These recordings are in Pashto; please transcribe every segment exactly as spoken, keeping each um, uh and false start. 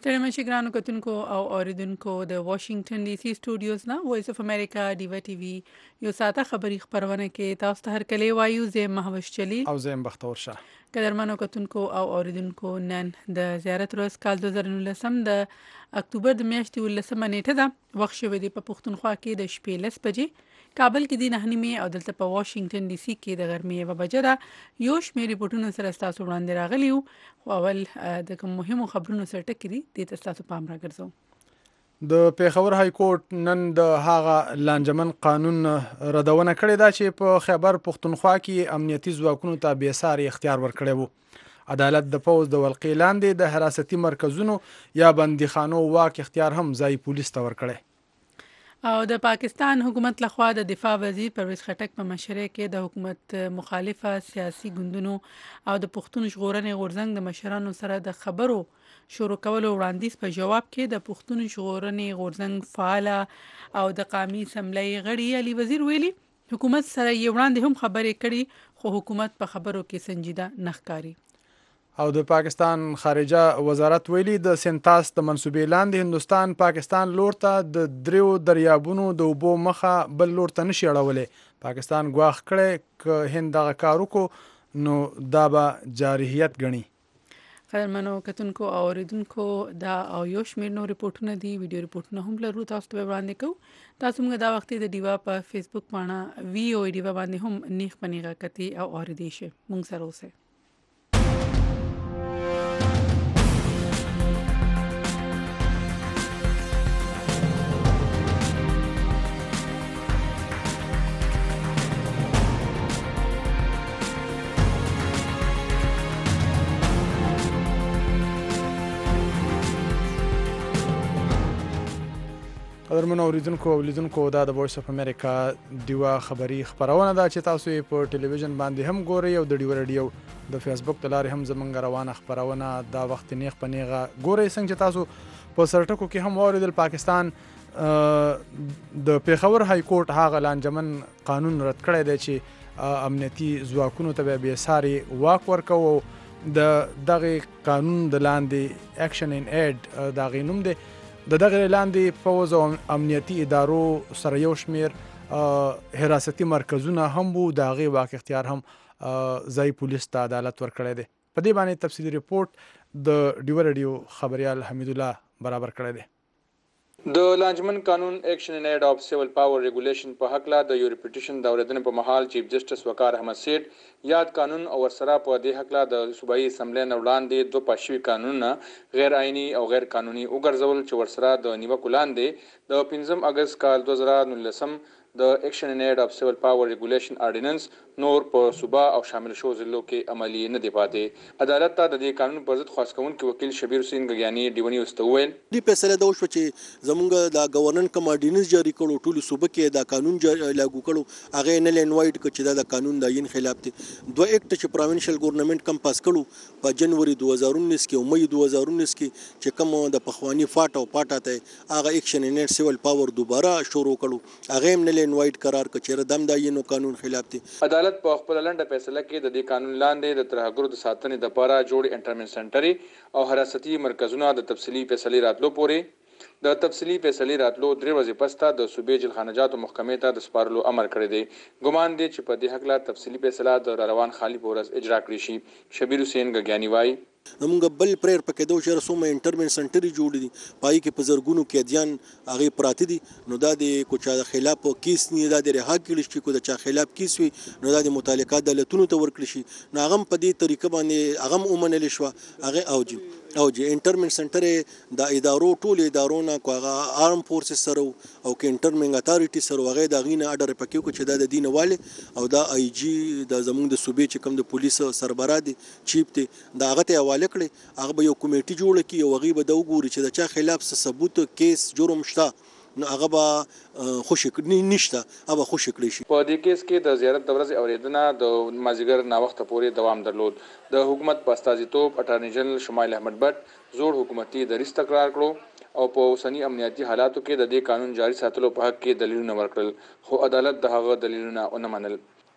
ستړي مشي ګرانو کتونکو او اوریدونکو د واشنگټن ډي سي سټوډیوز نه وایس اف امریکا ډیوا ټي وي یو ساته خبري خبرونه کې تاسو ته هر کله وایو زه مهوش چلی او زه بختور شه قدرمنو کتونکو او اوریدونکو نن د زیارت ورځ کال دوه زره نولسم د اکتوبر د میاشتې ولسمه نیټه ده وخت شوی دی په پښتونخوا کې د شپې لس بجې کابل کې د نه نیمه او دلته په واشنگټن ډي سي کې د غرمې یوه بجه ده یو شمېر ریپورتونو سره تاسو وړاندې راغلی وو خو اول د کوم مهمو خبرونو سره ټکري دي ته تاسو پام راګرځو د پیښور های کورټ نن د هغه لانجمن قانون ردونه کړې ده چې په خیبر پښتونخوا کې امنیتي ځواکونو ته بې ساري اختیار ورکړی وو عدالت د پوز د ولقې لاندې د حراستي مرکزونو یا بندیخانو واک اختیار هم ځای پولیس ته ورکړی او د پاکستان حکومت لخوا د دفاع وزیر پرویز خټک په مشرۍ کې د حکومت مخالفه سیاسي ګوندونو او د پښتون ژغورنې غورځنګ د مشرانو سره د خبرو شروع کولو وړاندیز په جواب کې د پښتون ژغورنې غورځنګ فعال او د قومي اسمبلی غړي علي وزیر ویلي حکومت سره یې وړاندې هم خبرې کړي خو حکومت په خبرو کې سنجیده نه ښکاري او د پاکستان خارجه وزارت ویلي د سنتاس د منسوبې لاندې هندستان پاکستان لور ته د دریو دریابونو د اوبو مخه بل لور ته نشي اړولی پاکستان ګواښ کړی که هند دغه کار وکړو نو دا به جارحیت ګڼي قدرمنو کتونکو او اوریدونکو دا او یو شمېر نور ریپورتونه دي ویډیو ریپورتونه هم لرو تاسو ته وړاندې کوو تاسو موږ دا وخت د ډیوا په فیسبوک باندې وی او ډیوا باندې هم نیخ پنیغه کتی او اوریدي شي موږ سره اوسه قدرمنو اوریدونکو او لیدونکو دا د وایس اف امریکا ډیوا خبری خبرونه ده چې تاسو یې په ټلویزیون باندې هم ګورئ او د ډیوا رادیو د فیسبوک د لارې هم زمونږ روانه خبرونه دا وخت نیغ په نیغه ګورئ څنګه چې تاسو په سرټکو کې هم واوریدل پاکستان د پیښور های کورټ هغه لانجمن قانون رد کړی دی چې امنیتي ځواکونو ته به ساري واک ورکوي د دغه قانون د لاندې اکشن ان ایډ دا غینوم دی د دغه لاندې فوز او امنیتي ادارو سره یو شمیر حراستی مرکزونه هم وو د هغې واک اختیار هم ځای پولیس ته عدالت ورکړی دی په دې باندې تفصیلي ریپورټ د ډیوا رادیو خبریال حمید الله برابر کړی دی د لانجمن قانون اکشن ان ایډ اف سیول پاور ریګولیشن په حق لا د یو ریپټیشن د اوریدنې په محل چیف جسټس وقار احمد سیټ یاد قانون او سره په دې حق لا د صوبایي اسمبلی نه وړاندې دوه پاشوي قانونونه غیر آئینی او غیر قانوني وګرځول چې ورسره د نیوکو لاندې د پنځم اگست کال دوه زره نولسم د اکشن ان ایډ اف سیول پاور ریګولیشن آرډیننس نور په صوبا او شامل شو ضلعو کې عملی نه دی پاتې عدالت ته د دې قانون پر ضد خاص کوونکی وکیل شبیر حسین غیانی ډیونی واستویل دی فیصله دا وشو چې زمونږ د گورنن کم آرډیننس جاری کړو ټول صوبه کې دا قانون لاګو کړو هغه نه لینوایډ کړ چې دا د قانون د عین خلاف دی دوه اکټ چې پروینشل ګورنمنت کم پاس کړو په جنوري دوه هزار انیس کې او مې دوه هزار انیس کې چې کوم د پخوانی فاټ او پاټه ته هغه اکشن ان ایډ سیول پاور دوباره شروع کړو هغه هم نه لینوایډ قرار کړ چې دم د عین قانون خلاف دی عدالت په خپل لنډه فیصله کې د دې قانون لاندې د ترهګرو د ساتنې لپاره جوړ انټرمنټ سنټري او حراستی مرکزونه د تفصیلي فیصلې راتلو پورې د تفصیلي فیصلې راتلو درې ورځې پسته د صوبې جلخانجاتو محکمې ته د سپارلو امر کړی دی ګمان دی چې په دې حق لا تفصیلي فیصله د روان خالي پورس اجرا کړی شي شبیر حسین غیانی وایي زمونږ بل پریر پکې دو چې رسومه انټرمنټ سنټري جوړ دي پای کې په زرګونو قیدیان هغه پراته دي نو دا د کوچا خلاف کیس نه دا د رها کړي شي کو د چا خلاف کیس وي نو دا د متعلقه دولتونو ته ورکړي شي نو هغه په دې طریقه باندې هغه اومنل شو هغه اوجي اوجي انټرمنټ سنټر د ادارو ټول ادارونه کو هغه آرم فورسز سره او کې انټرمنټ اتھارټي سره هغه د غینه اډر پکې کو چې دا د دینواله او دا آی جی د زمونږ د صوبې چې کوم د پولیس سربراه دي چیف دي دا هغه ته حواله کړي هغه به یو کمیټي جوړ کړي او هغه به دا وګوري چې د چا خلاف څه ثبوت کیس جرم شته نو هغه به خوشی نشته هغه خوشی کړی شي په دې کیس کې د زیارت د ورځې اوریدنه د مازیګر نا وخت پورې دوام درلود د حکومت په استازیتوب اټارنی جنرال شمایل احمد بټ زوړ حکومتي دریځ تکرار کړو او په اوسنی امنیتي حالاتو کې د دې قانون جاری ساتلو په حق کې دلیلونه ورکړل خو عدالت د هغه دلیلونه ونه منل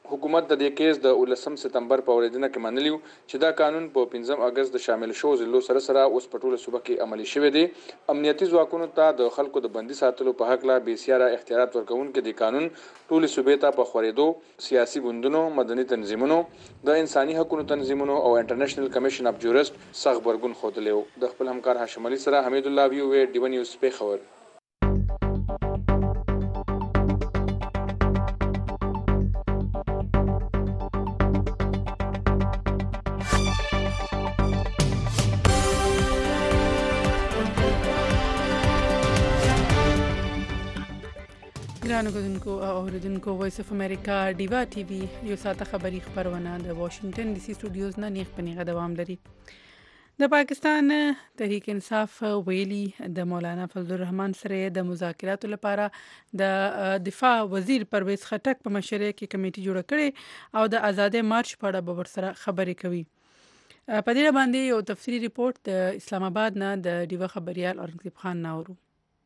حکومت د دې کیس د ولسم سپتمبر په ورځ کې منلیو چې دا قانون په پنځم اگست د شامل شو ضلعو سره سره اوس په ټوله صوبه کې عملي شوی دی. امنیتي ځواکونو ته د خلکو د بندي ساتلو په حق لا بېسیاره اختیارات ورکوونکي د قانون ټولې صوبې ته په خورېدو سیاسي ګوندونو، مدني تنظیمونو، د انساني حقوقو تنظیمونو او انټرنیشنل کمیشن اف جورست سخت غبرګون ښودلی و. د خپل همکار هاشم علي سره حمید الله وی او ډیو نیوز پیښور. ګرانو کتونکو او اوریدونکو وایس اف امریکا ډیوا ټي وي یو ساعته خبری خبرونه د واشنگټن ډي سي سټوډیوز نه نیغ پنیغه دوام لري. د پاکستان تحریک انصاف ویلي د مولانا فضل الرحمن سره د مذاکراتو لپاره د دفاع وزیر پرویز خټک په مشرۍ کې کمیټه جوړه کړې او د آزادۍ مارچ په اړه به ورسره خبرې کوي. په دې باندې یو تفصیلی ریپورت د اسلام آباد نه د ډیوا خبريال اورنګزیب خان ناورو.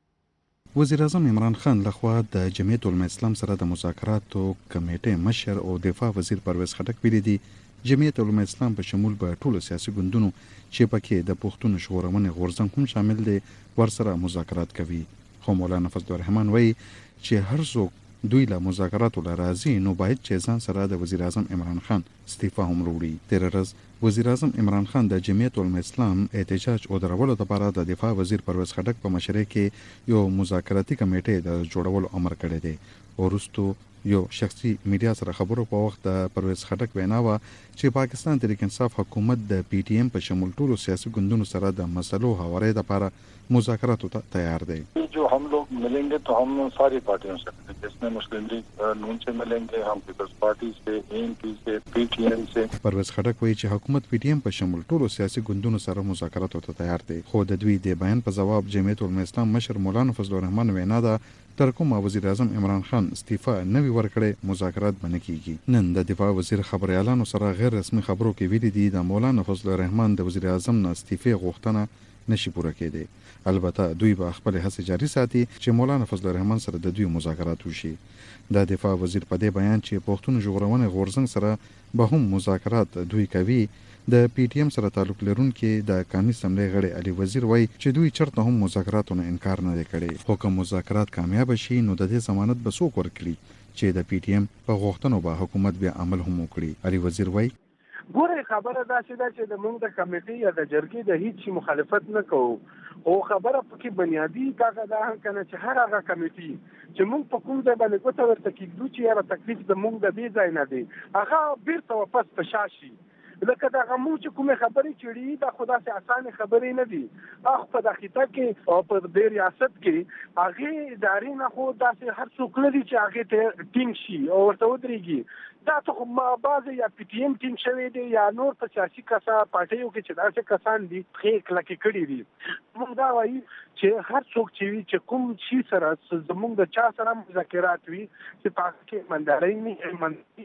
وزیر اعظم عمران خان لخوا د جمعیت علماء اسلام سره د مذاکراتو کمیټې مشر او دفاع وزیر پرویز خټک ویلي دي جمعیت علماء اسلام په شمول به ټولو سیاسي ګوندونو چې پکې د پښتون ژغورنې غورځنګ هم شامل دي ورسره مذاکرات کوي. خو مولانا فضل الرحمن وایي چې هر څوک دوی له مذاکراتو راځي نو باید چې ځان سره د وزیر اعظم عمران خان استعفا هم وروړي. تیر ورځ وزیر اعظم عمران خان د جمعیت علماء اسلام احتجاج او درولو لپاره د دفاع وزیر پرویز خټک په مشرۍ کې یو مذاکراتي کمیټې د جوړولو امر کړی دی. ورستو یو شخصي میډیا سره خبرو په وخت د پرویز خټک وینا و چې پاکستان تحریک انصاف حکومت د پی ټی ایم په شمول ټولو سیاسي ګوندونو سره د مسلو هواري لپاره مذاکراتو ته تیار دی. جو हम लोग मिलेंगे तो हम सारी पार्टियों से जिसमें मुस्लिम लीग नून से मिलेंगे, हम पीपल्स पार्टी से, एएनपी से, पीटीएम से. پرویز خټک وایي چې حکومت پی ټی ایم په شمول ټولو سیاسي ګوندونو سره مذاکراتو ته تیار دی. خو د دوی د بیان په جواب جمعیت علماء اسلام مشر مولانا فضل الرحمن وینا ده تر کومه وزیر اعظم عمران خان استعفا نوي ورکړي مذاکرات بنه کیږي. نن د دفاع وزیر خبريالانو سره غیر رسمي خبرو کې ویلي دي د مولانا فضل الرحمن د وزیر اعظم نه استعفا غوښتنه نشي پوره کېدی. البته دوی به خپل هڅې جاري ساتي چې مولانا فضل الرحمن سره د دوی مذاکرات وشي. د دفاع وزیر په دې بیان چې پښتون ژغورنې غورځنګ سره به هم مذاکرات دوی کوي. د پی ټی ایم سره تعلق لرونکي د قومي اسمبلی غړي علي وزیر وایي چې دوی چرته هم مذاکراتو نه انکار نه کړي. خو که مذاکرات کامیاب شي نو د دې ضمانت به څوک ورکړي چې د پی ټی ایم په غوښتنو به حکومت بیا عمل هم وکړي. علي وزیر وایي ګوره خبره دا چې دا چې د موږ د کمیټې یا د جرګې د هیڅ مخالفت نه کوو او خبره پکې بنیادی کاغه دا هم کنه چې هر هغه کمیټې چې موږ په کوم ځای باندې کوته ورته کېږو چې یاره تکلیف د موږ د دې ځای نه دی هغه بیرته واپس په شا شي. لکه دا غمو چې کومه خبرې چړي دا خدا سي اسانه خبرې نه دي. اخ په دقیقه کې او په دې ریاست کې هغه ادارې نه خو داسې هر څوک لري چې هغه ته ټینګ شي او ورته ودرېږي. دا ته ما بعض یا پی ټی ایم ټینګ شوی دی یا نور په سیاسي کسا پارټیو کې چې داسې کسان دي خې کلکې کړي دي. موږ دا وایي چې هر څوک چې وي چې کوم شي سره زموږ د چا سره مذاکرات وي چې پاکه منداري نه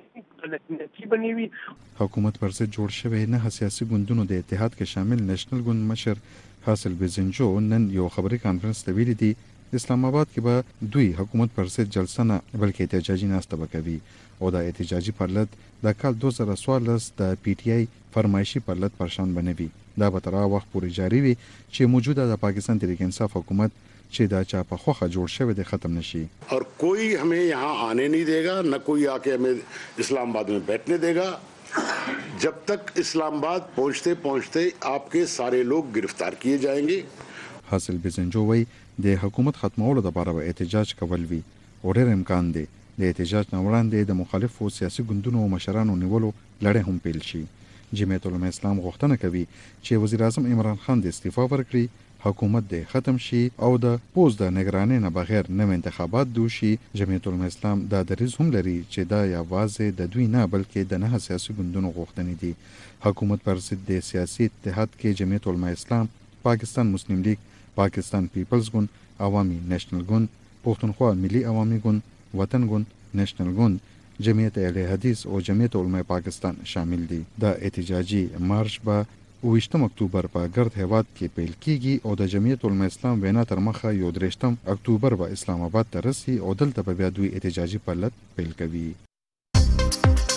منځي بنوي. حکومت پر ضد جوړ شوی نه سیاسي ګوندونو د اتحاد کې شامل نېشنل ګوند مشر حاصل بزنجو نن یو خبري کانفرنس ته ویلي دي اسلام آباد کې به دوی حکومت پر ضد جلسه نه بلکې احتجاجي ناسته وکوي او د احتجاجي پرلط د کال دوه زره څوارلس د پی ټی آی فرمایشي پرلط پرشان بنوي. دا به تر وخت پورې جاری وي چې موجوده د پاکستان تحریک انصاف حکومت چې دا چا په خوخه جوړ شوی دی ختم نشي. और कोई हमें यहाँ आने नहीं देगा, न कोई आके हमें इस्लामाबाद में बैठने देगा. जब तक इस्लामाबाद पहुँचते पहुँचते आपके सारे लोग गिरफ्तार किए जाएंगे. حاصل بزنجو وایي د حکومت ختمولو لپاره به احتجاج کول وي او ډېر امکان دی د احتجاج نه وړاندې د مخالفو سیاسي ګوندونو او مشرانو نیولو لړۍ هم پیل شي. جمعیت علماء اسلام غوښتنه کوي چې وزیر اعظم عمران خان د استعفا ورکړي, حکومت د ختم شي او د پوز د نگرانۍ نه بغیر نوې انتخابات دوشي. جمعیت علماء اسلام دا دریځ هم لري چې دا یوازې د دوی نه بلکې د نه سیاسي ګوندونو غوښتنې دي. حکومت پر ضد د سیاسي اتحاد کې جمعیت علماء اسلام, پاکستان مسلم لیگ, پاکستان پیپلز ګوند, عوامي نېشنل ګوند, پښتونخوا ملي عوامي ګوند, وطن ګوند, نېشنل ګوند, جمعیت اهل حدیث او جمعیت علماء پاکستان شامل دي. دا احتجاجي مارش به اوویشتم اکتوبر په ګرد هیواد کې پیل کیږي او د جمعیت علماء اسلام وینا تر مخه یو درېشتم اکتوبر به اسلام آباد ته رسي او دلته به بیا دوی احتجاجي پرلط پیل کوي.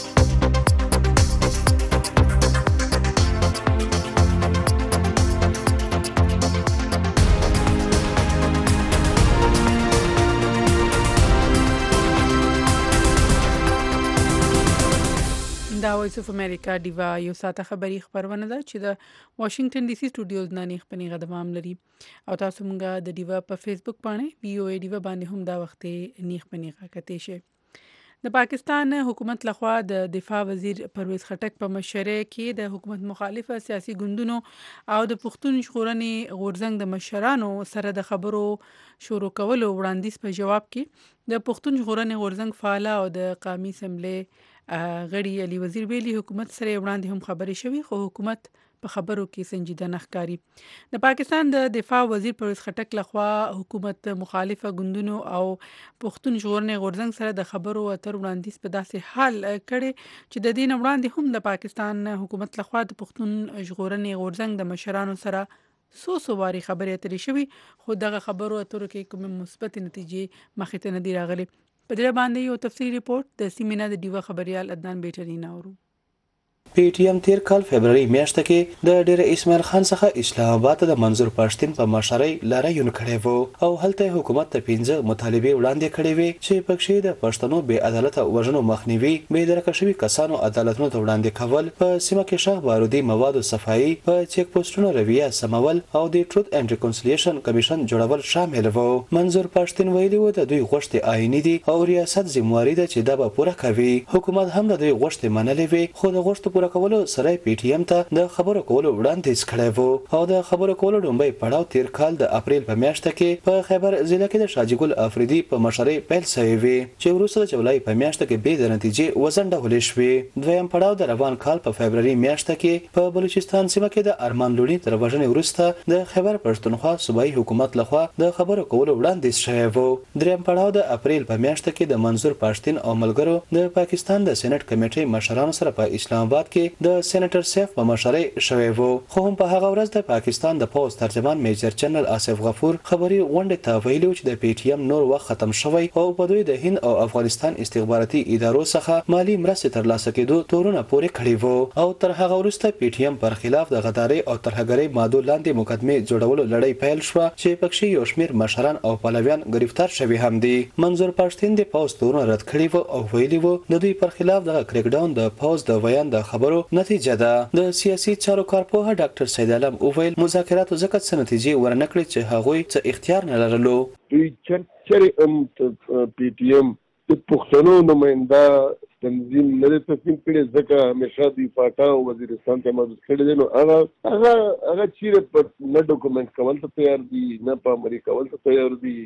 وایس اف امریکا دیوا یو ساته خبری خبرونه ده چې د واشنگټن ډي سي سټوډیوز نه نه خپنی غدمام لري او تاسو مونږه د دیوا په فیسبوک باندې وی او ای دیوا باندې هم دا وخت نیخ پنی غکته شي. د پاکستان حکومت لخوا د دفاع وزیر پرویز خټک په مشرۍ کې د حکومت مخالفه سیاسي ګوندونو او د پښتون ژغورنې غورځنګ د مشرانو سره د خبرو شروع کولو وړاندیز په جواب کې د پښتون ژغورنې غورځنګ فعال او د قومي اسمبلی غړي علي وزیر ویلي حکومت سره وړاندې هم خبرې شوي خو حکومت په خبرو کې سنجیده نه ښکاري. د پاکستان د دفاع وزیر پرویز خټک لخوا حکومت مخالفه ګوندونو او پښتون ژغورنې غورځنګ سره د خبرو اترو وړاندیز په داسې حال کړي چې د دین وړاندې هم د پاکستان حکومت لخوا د پښتون ژغورنې غورځنګ د مشرانو سره سو سو واری خبرې اترې شوي خو دغه خبرو اترو کې کوم مثبت نتیجې مخې ته نه دي راغلي. په دې باندې یو تفصیلي ریپورت د سیمینار د دیوا خبريال عدنان بیټری ناورو. پی ټی ایم تیر کال فبرवरी میاشت کې د ډیر اسماعیل خان څخه اسلام آباد د منظور پښتين په مشرۍ لاریون کړی وو او هلته حکومت ته پنځه مطالبه وړاندې کړې وي چې پکې د پښتنو بې عدالت وژنو مخنیوي به درکه شوی کسانو عدالتونو ته وړاندې کول په سیمه کې شاه بارودي موادو صفایي په چیک پوسټونو رویه سمول او د ټروت اینډ ریکونسیلیشن کمیشن جوړول شامل وو. منظور پښتين ویلي وو د دوی غوښتي آئینی دي او ریاست ذمہواری ده چې دا به پوره کوي. حکومت هم د دوی غوښتي منلې وي خو د غوښتو پوره کولو سره پی ټی ایم ته د خبرو کولو وړاندیز کړی وو او د خبرو کولو لومړی پړاو تیر کال د اپریل په میاشت کې په خیبر ضلع کې د شاجي ګل افریدي په مشرۍ پیل شوی وي چې وروسته د جولای په میاشت کې به د نتیجې وزنډول شوی. دویم پړاو د روان کال په فبرवरी میاشت کې په بلوچستان سیمه کې د ارمان لوڼي تر وژنې وروسته د خیبر پښتونخوا صوبایي حکومت لخوا د خبرو کولو وړاندیز شوی وو. دریم پړاو د اپریل په میاشت کې د منظور پښتين او ملګرو د پاکستان د سېنات کمیټې مشرانو سره په اسلام آباد کې د سېنیټر سیف په مشرۍ شوی وو خو هم په هغه ورځ د پاکستان د پوز ترجمان میجر جنرال آصف غفور خبري غونډه ته ویلو چې د پی ټی ایم نور وخت ختم شوی او په دوی د هند او افغانستان استخباراتي ادارو څخه مالی مرستې ترلاسه کېدو تورونه پورې کړی وو او تر هغه وروسته پی ټی ایم پر خلاف د غداري او ترهګرۍ مادو لاندې مقدمه جوړولو لړۍ پیل شو چې پکې یو شمیر مشران او پلویان گرفتار شوي هم دي. منظور پښتين د پوز تورونه رد کړی وو او ویلي وو د دوی پر خلاف د کریک ډاون د پوز د ویان د خبرو نتیجه ده. د سیاسي چارو کارپوه ډاکټر سید علم اوویل مذاکراتو ځکه څه نتیجې ورنکړي چې هغوی څه اختیار نه لرلو. دوی چرې ام پی ټی ایم د پښتنو نماینده تنظیم نه تصمیم کړي ځکه همیشه د فاټا او وزیرستان ته مدد کړي دي نو هغه هغه هغه چیرې په نه ډاکومنت کول ته تیار دي نه په امریکا کول ته تیار دي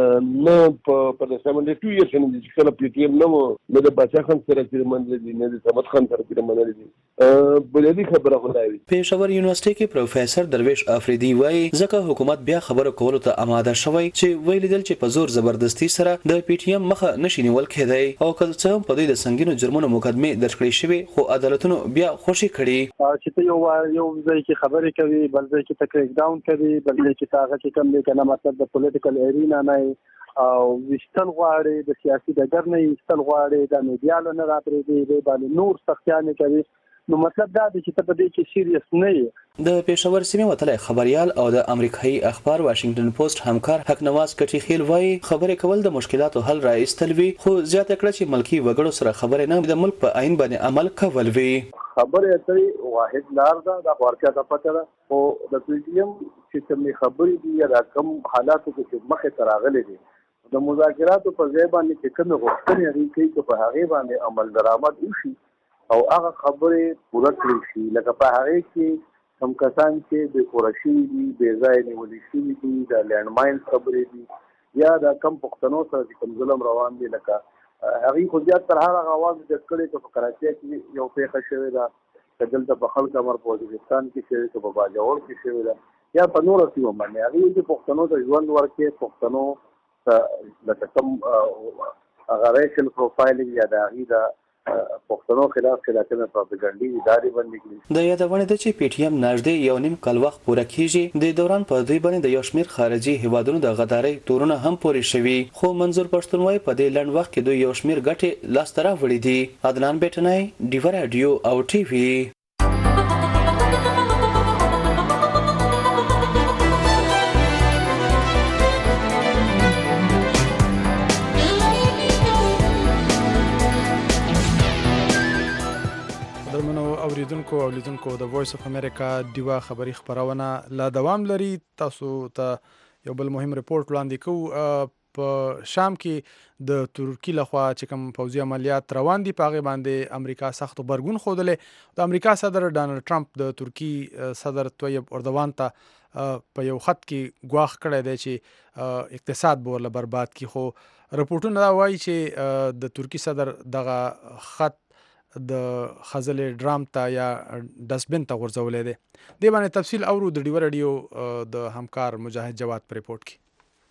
نه په په سمندې ټو ایرز نه چې کله پی ټی ایم نه مو د بچا خان سره چې منځ دي نه د سمت خان سره چې منځ دي بلدي خبره خدای. پېښور یونیورسيټي کې پروفیسور درویش افریدي وایي ځکه حکومت بیا خبرو کولو ته آماده شوی چې ویل دل چې په زور زبردستی سره د پی ټی ایم مخه نشي نیول کېدای او کله چې په دوی د سنگینو جرمونو مقدمه درج کړې شوی خو عدالتونو بیا خوشي کړي چې ته یو یو ځای کې خبرې کوي بل ځای کې تکریک ډاون کوي بل ځای کې هغه چې کوم دی کنه مطلب د پولیټیکل ارینا نه او وشتل غواړي د سیاسي ډګر نه وشتل غواړي د میډیا نه راپرې دی باندې نور سختیانه کوي نو مطلب دا دی چې ته په دې کې سیریس نه یې. د پېښور سیمې وتلی خبريال او د امریکایي اخبار واشنگټن پوسټ همکار حق نواز کټي خیل وایي خبرې کول د مشکلاتو حل راایستل وي خو زیاته کړه چې ملکی وګړو سره خبرې نه د ملک په عین باندې عمل کول وي. خبرې اترې واحد لار ده د ورکه د پته ده او د پی ټی ایم چې کومې خبرې دي یا کوم حالاتو کې مخه تراغلي دي د مذاکراتو په ځای باندې چې کوم غوښتنې لري چې په هغه باندې عمل درآمد وشي او هغه خبرې پوره کړی شي لکه په هغه کې کوم کسان چې د قرشي دي بې ځای نیولې شوي دي د لینډ ماین خبرې دي یا د کم پښتنو سره چې کوم ظلم روان دي لکه هغه خو زیات تر هغه اواز د کړي چې په کراچۍ کې یو پیښه شوې ده چې دلته په خلک امر په وزیرستان کې شوې ده په باجوړ کې شوې ده یا په نورو سیمو باندې هغه چې پښتنو ته ژوند ورکړي پښتنو ته د کوم هغه ریشل پروفایلینګ یا د هغه د پښتنو خلاف خلاقه پروپاګاندا ادارې باندې کړي. د یادونه ده چې پی ټی ایم نږدې یو نیم کال وخت پوره کیږي د دوران په دوی باندې د یو شمیر خارجي هیوادونو د غداري تورونه هم پورې شوي خو منظور پښتون وايي په دې لنډ وخت کې دوی یو شمیر ګټې لاس ته راوړي دي. عدنان بیٹنای ډیوا رادیو او ټي وي. او لیدونکو د وایس اف امریکا دیوا خبری خبرونه لا دوام لري. تاسو ته یو بل مهم ریپورت وړاندې کوو. په شام کې د ترکی لخوا چې کوم پوځي عملیات روان دي په هغې باندې امریکا سخت غبرګون ښودلی. د امریکا صدر ډانلډ ټرمپ د ترکی صدر طیب اردوان ته په یو خط کې ګواښ کړی دی چې اقتصاد به ورله برباد کړي، خو رپورټونه دا وایي چې د ترکی صدر دغه خط د خزلې ډرام ته یا ډسبن ته غورځولی دی. دې باندې تفصیل اورو د ډیوه رادیو د همکار مجاهد جواد په ریپورټ کې.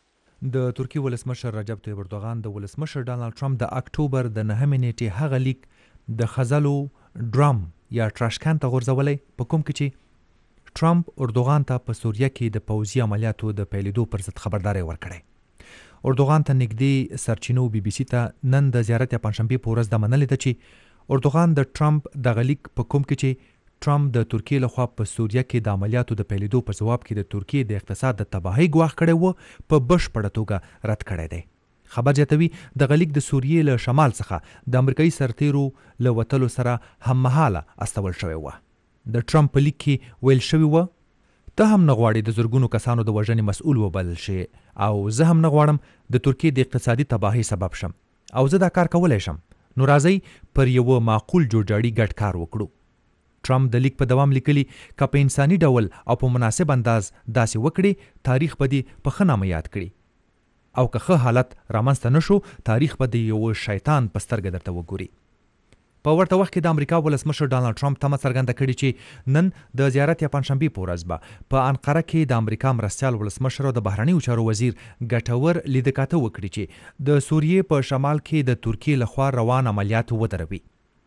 د ترکی ولسمشر رجب طیب اردوغان د ولسمشر ډانلډ ټرمپ د اکتوبر د نهمې نیټې هغه لیک د خزلو ډرام یا ټراشکان ته غورځولی، په کوم کې چې ټرمپ اردوغان ته په سوریه کې د پوځي عملیاتو د پیلېدو پر ضد خبرداری ورکړی. اردوغان ته نږدې سرچینو بی بی سی ته نن د زیارت یا پنجشنبې په ورځ دا منلې ده چې اردوغان د ټرمپ دغه لیک په کوم کې چې ټرمپ د ترکیې لخوا په سوریه کې د عملیاتو د پیلېدو په ځواب کې د ترکیې د اقتصاد د تباهۍ ګواښ کړی و په بشپړه توګه رد کړی دی. خبر زیاتوي دغه لیک د سوریې له شمال څخه د امریکایي سرتیرو له وتلو سره هممهاله استول شوی و. د ټرمپ په لیک کې ویل شوي و ته هم نه غواړې د زرګونو کسانو د وژنې مسؤل وبلل شي او زه هم نه غواړم د ترکیې د اقتصادي تباهۍ سبب شم او زه دا کار کولی شم، نو راځئ پر یوه معقول جوړجاړي ګډ کار وکړو. ټرمپ د لیک په دوام لیکلي که په انساني ډول او په مناسب انداز داسې وکړي تاریخ به دې په ښه نامه یاد کړي او که ښه حالت رامنځته نه شو تاریخ به د یوه شیطان په سترګه درته وګوري. په ورته وخت کې د امریکا ولسمشر ډانلډ ټرمپ تمه څرګنده کړې چې نن د زیارت یا پنجشنبې په ورځ به په انقره کې د امریکا مرستیال ولسمشر او د بهرنیو چارو وزیر ګټور لیدکاته وکړي چې د سوریې په شمال کې د ترکیې لخوا روان عملیات ودروي.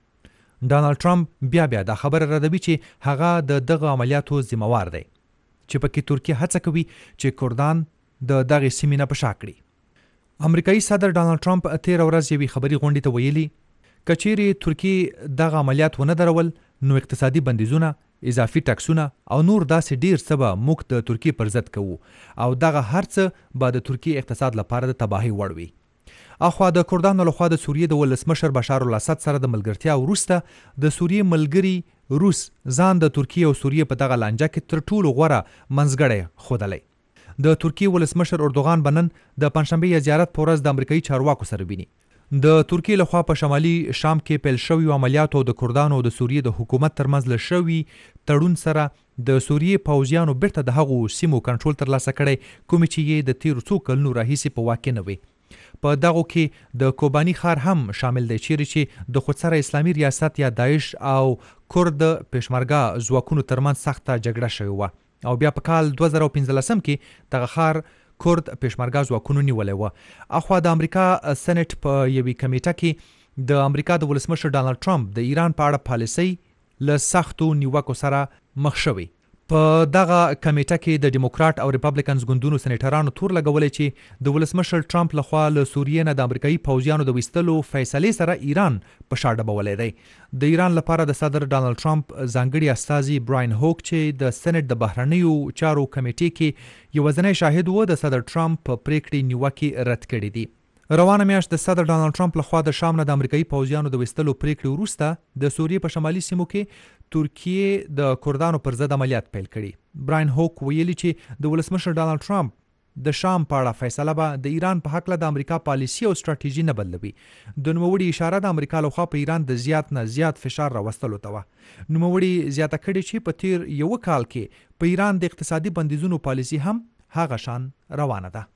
ډانلډ ټرمپ بیا بیا دا خبره ردوي چې هغه د دغه عملیاتو ذمہوار دی چې پکې ترکیه هڅه کوي چې کردان د دغه سیمې نه په شا کړي. امریکایي صدر ډانلډ ټرمپ تېره ورځ یوې خبري غونډې ته ویلي که چیرې ترکیې دغه عملیات ونه درول نو اقتصادي بندیزونه، اضافي ټکسونه او نور داسې ډیر څه به موږ د ترکیې پر ضد کوو او دغه هر څه به د ترکیې اقتصاد لپاره د تباهۍ وړ وي. اخوا د کردانو لخوا د سوریې د ولسمشر بشار الاسد سره د ملګرتیا وروسته د سوریې ملګري روس ځان د ترکیې او سوریې په دغه لانجه کې تر ټولو غوره منځګړی ښودلی. د ترکیې ولسمشر اردوغان به نن د پنجشنبې یا زیارت په ورځ د امریکایي چارواکو سره ویني. د ترکیې لخوا په شمالي شام کې پیل شویو عملیاتو او د کردانو او د سوریې د حکومت ترمنځ له شوي تړون سره د سوریې پوځیانو بیرته د هغو سیمو کنټرول ترلاسه کړی کومې چې یې د تیرو څو کلونو راهیسې په واک کې نه وي. په دغو کې د کوباني ښار هم شامل دی چیرې چې د خودسره اسلامي ریاست یا داعش او کرد پېشمرګه ځواکونو ترمنځ سخته جګړه شوې وه او بیا په کال دوه زره پنځلسم کې دغه ښار کرد پېشمرګه ځواکونو نیولی و. اخوا د امریکا سنټ په یوې کمیټه کې د امریکا د ولسمشر ډانلډ ټرمپ د ایران په اړه پالیسۍ له سختو نیوکو سره مخ شوی. په دغه کمیټه کې د ډیموکرات او ریپبلیکنز ګوندونو سنیټرانو تور لګولی چې د ولسمشر ټرمپ لخوا له سوریې نه د امریکایي پوځیانو د ویستلو فیصلې سره ایران په شا ډبولی دی. د ایران لپاره د صدر ډانلډ ټرمپ ځانګړي استازي براین هوک چې د سنټ د بهرنیو چارو کمیټې کې یوازینی شاهد و د صدر ټرمپ په پریکړې نیوکې رد کړي دي. روانه میاشت د صدر ډانلډ ټرمپ لخوا د شام نه د امریکایي پوځیانو د ویستلو پریکړې وروسته د سوریې په شمالي سیمو کې ترکیې د کردانو پر ضد عملیات پیل کړي. براین هوک ویلي چې د ولسمشر ډانلډ ټرمپ د شام په اړه فیصله به د ایران په هکله د امریکا پالیسي او ستراتیژي نه بدلوي. د نوموړي اشاره د امریکا لخوا په ایران د زیات نه زیات فشار راوستلو ته وه. نوموړي زیاته کړې چې په تیر یوه کال کې په ایران د اقتصادي بندیزونو پالیسي هم هغه شان روانه ده.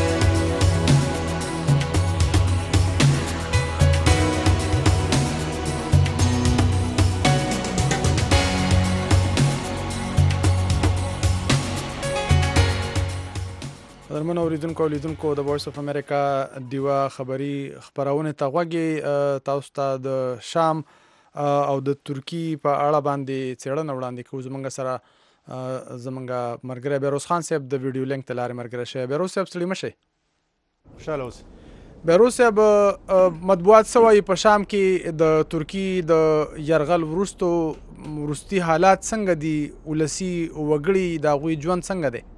درمنو اوریدونکو او لیدونکو د وایس اف امریکا دیوا خبری خبرونه ته غوږی. تاسو ته د شام او د ترکی په اړه باندې څېړنه وړاندې کوو. زمونږ سره زمونږ مرګره بیروز خان صاحب د ویډیو لینک ته لارې مرګره شوی. بیروز صاحب ستړي مه شئ. خوشحاله اوسئ. بیروز صاحب مطبوعات څه وایي په شام کې د ترکی د یرغل وروستو وروستي حالات څنګه دي؟ ولسي وګړي د هغوی ژوند څنګه دی؟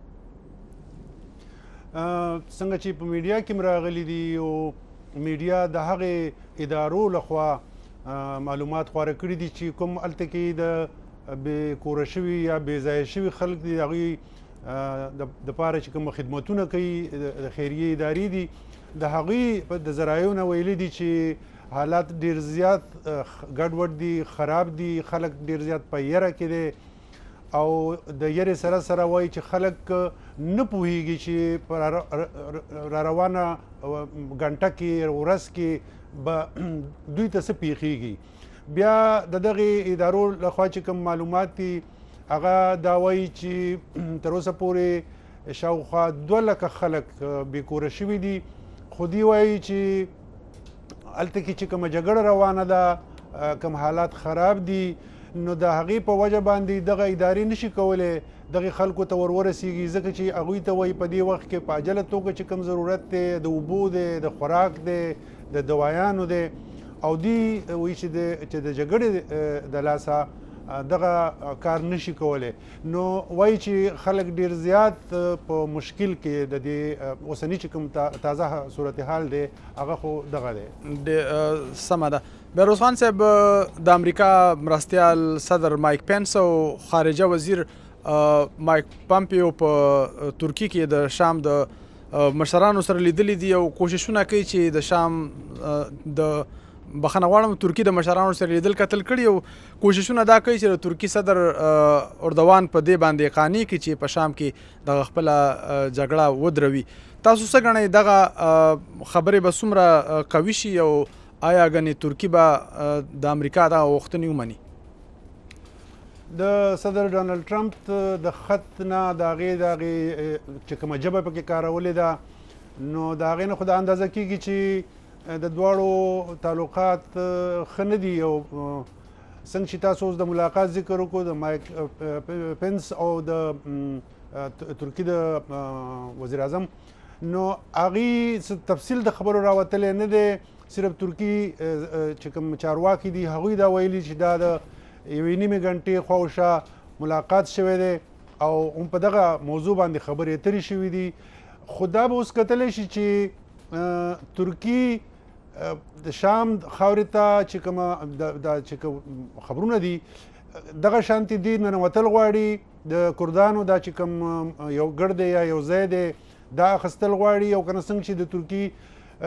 څنګه چې په میډیا کې م راغلي دي او میډیا د هغې ادارو لخوا معلومات خواره کړي دي چې کوم هلته کې د بې کوره شوي یا بې ځایه شوي خلک دي، هغوی دپاره چې کوم خدمتونه کوي د خیریه ادارې دي، د هغوی د ذرایعو نه ویلي دي چې حالات ډېر زیات ګډوډ دي، خراب دي، خلک ډېر زیات په یره کې دی او د یرې سره سره وایي چې خلک نه پوهېږي چې په را روانه ګنټه کې ورځ کې به دوی ته څه پیښیږي. بیا د دغې ادارو لخوا چې کوم معلومات دي هغه دا وایي چې تر اوسه پورې شاوخوا دوه لکه خلک بې کوره شوي دي، خو دوی وایي چې هلته کې چې کومه جګړه روانه ده، کوم حالات خراب دي، نو د هغې په وجه باندې دغه ادارې نشي کولی دغې خلکو ته ور ورسېږي، ځکه چې هغوی ته وایي په دې وخت کې په عجله توګه چې کوم ضرورت دی د اوبو دی، د خوراک دی، د دوایانو دی، او دوی وایي چې د جګړې د لاسه دغه کار نشي کولی. نو وایي چې خلک ډېر زیات په مشکل کې د دې اوسني چې کوم تازه صورتحال دی هغه خو دغه دی. سمه ده. بهروز خان صاحب، د امریکا مرستیال صدر مایک پینس او خارجه وزیر مایک پامپیو په ترکیه کې د شام د مشرانو سره لیدلي دي او کوششونه کوي چې د شام د بخښنه غواړم ترکیه د مشرانو سره لیدل کتل کړي او کوششونه دا کوي چې د ترکیې صدر اردوان په دې باندې قانع کړي چې په شام کې دغه خپله جګړه ودروي. تاسو څه ګڼئ دغه خبرې به څومره قوي شي او آیا ګنې ترکیه به د امریکا دغه غوښتنې ومني؟ د صدر ډانلډ ټرمپ د خط نه د هغې د هغې چې کومه ژبه پکې کارولې ده، نو د هغې نه خو دا اندازه کېږي چې د دواړو تعلقات ښه نه دي. او څنګه چې تاسو اوس د ملاقات ذکر وکړو د مایک پینس او د ترکیې د وزیر اعظم، نو هغې تفصیل د خبرو راوتلی نه دی. صرف ترکیې چې کوم چارواکي دي هغوی دا ویلي چې دا د یوې نیمې غنټې خواوشا ملاقات شوی دی او هم په دغه موضوع باندې خبرې اترې شوي دي. خو دا به اوس کتلی شي چې ترکیې د شام خاورې ته چې کومه دا چې کوم خبرونه دي دغه شانتې دي ننوتل غواړي، د کردانو دا چې کوم یو ګړ دی یا یو ځای دی دا اخیستل غواړي، او که نه څنګه چې د ترکیې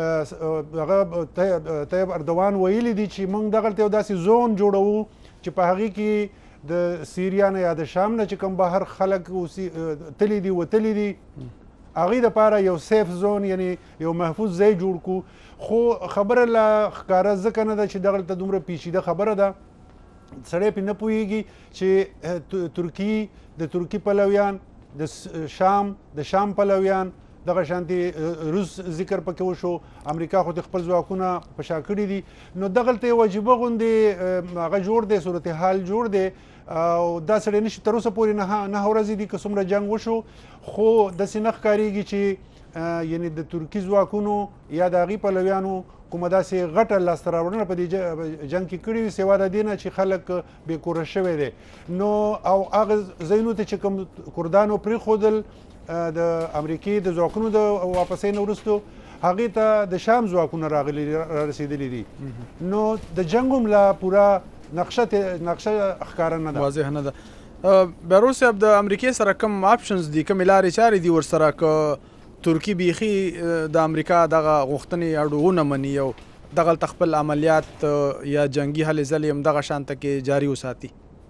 هغه طیب اردوان ویلي دي چې موږ دغلته یو داسې زون جوړوو چې په هغې کې د سیریا نه یا د شام نه چې کوم بهر خلک تلي دي وتلي دي هغې دپاره یو سیف زون یعنی یو محفوظ ځای جوړ کړو. خو خبره لا ښکاره ځکه نه ده چې دغلته دومره پیچیده خبره ده، سړی پرې نه پوهېږي چې ترکیې د ترکي پلویان، د شام د شام پلویان، دغه شانتې روس ذکر پکې وشو، امریکا خو د خپل ځواکونه په شا کړي دي. نو دغلته یو عجیبه غوندې هغه جوړ دی، صورتحال جوړ دی او دا سړی نشي تر اوسه پورې نهه ورځې دي که څومره جنګ وشو، خو داسې نه ښکارېږي چې یعنی د ترکي ځواکونو یا د هغې پلویانو کومه داسې غټه لاسته راوړنه په دې جنګ کې کړې وي سوا د دې نه چې خلک بې کوره شوی دی. نو او هغه ځایونو ته چې کوم کردانو پرېښودل د امریکې د ځواکونو د واپسۍ نه وروستو، هغې ته د شام ځواکونه راغلي را رسېدلي دي. نو د جنګ هم لا پوره نقشه نقشه ښکاره نه ده، واضح نه ده. بهروز صاحب، د امریکې سره کوم آپشنز دي، کومې لارې چارې دي ورسره که ترکیې بیخي د امریکا دغه غوښتنې اړو ونه مني او دغلته خپل عملیات یا جنګي هلې ځلې هم دغه شانته کې جاري وساتي؟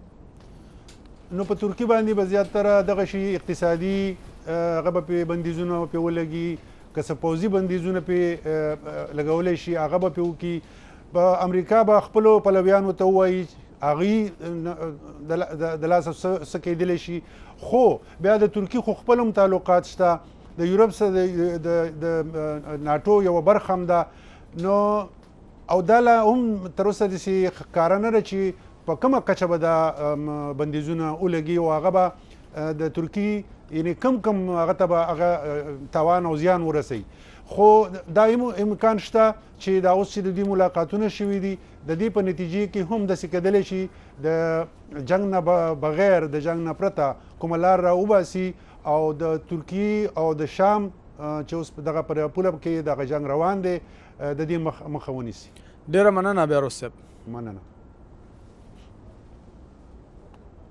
نو په ترکیې باندې به زیاتره دغه شي اقتصادي هغه به پرې بندیزونه پرې ولګي، که څه پوځي بندیزونه پرې لګولی شي هغه به پرې وکړي. په امریکا به خپلو پلویانو ته ووایي هغوی د لاسه څه کیدلی شي. خو بیا د ترکیې خو خپل هم تعلقات شته، د یورپ سره د ناټو یوه برخه هم ده. نو او دا لا هم تر اوسه داسې ښکاره نه ده چې په کومه کچه به دا بندیزونه ولګي او هغه به د ترکیې یعنی کم کم هغه ته به هغه تاوان او زیان ورسوي. خو دا امکان شته چې دا اوس چې د دوی ملاقاتونه شوي دي د دې په نتیجې کې هم داسې کیدلی شي د جنګ نه بغیر د جنګ نه پرته کومه لار را وباسي او د ترکیې او د شام چې اوس دغه پر پوله کې دغه جنګ روان دی د دې مخه ونیسي. ډېره مننه بهروز صاحب. مننه.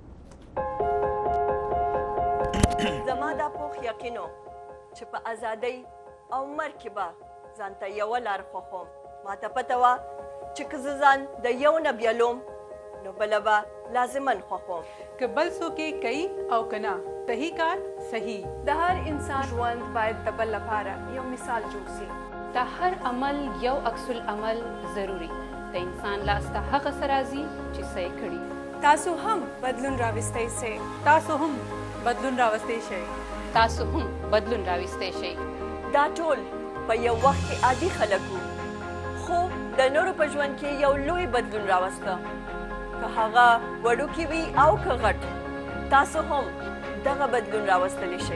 زما دا پوخ یقینو چې په ازادۍ او مرګ کې به ځان ته یوه لار خوښوم. ما ته پته وه چې که زه ځان د یو نه بیلوم نو بله به لازماً خوښوم. که بل څوک یې کوي او که نه صحیح کار صحیح. د هر انسان ژوند باید د بل لپاره یو مثال جوړ شي. د هر عمل یو عکس العمل ضروري. د انسان لاس ته هغه څه راځي چې څه یې کړي. تاسو هم بدلون راوستی شئ. تاسو هم بدلون راوستی شئ. تاسو هم بدلون راوستی شئ. دا ټول په یو وخت کې عادي خلک وو، خو د نورو په ژوند کې یو لوی بدلون راوسته. که هغه وړوکی وي او که غټ، تاسو هم دغه بدلون راوستلی شئ.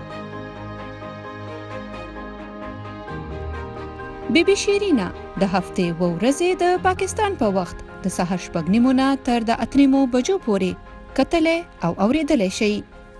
بی بی شیرینا د هفتې و ورځې د پاکستان په وخت د سهار شپږ نیمو نه تر د اته نیمو بجو پورې کتلی او اورېدلی شئ.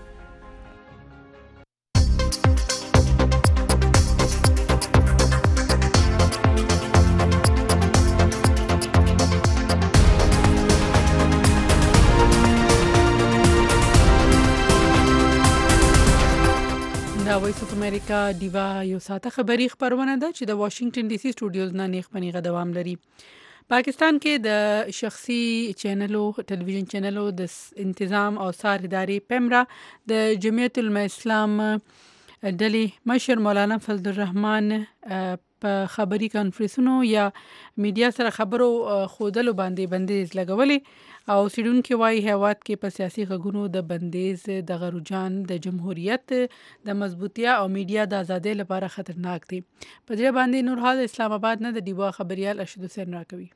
دا وایس اف امریکا دیوا یو ساته خبری خبرونه ده چې د واشنگټن ډي سي سټوډیوز نه نیخمنی غدوام لري. پاکستان کې د شخصي چینلو ټلویزیون چینلو د انتظام او څار ادارې پیمرا د جمعیت العلماء اسلام ډلې مشر مولانا فضل الرحمن په خبري کانفرنسونو یا میډیا سره خبرو خودلو باندې بندیز لګولې او سیډونکو وايي هیواد کې په سیاسي غږونو د بندیز د غروجان د جمهوریت د مضبوطیا او میډیا د ازادۍ لپاره خطرناک دي. په دې باندې نورحال اسلام آباد نه د دیوا خبريال ارشد حسین راکوي.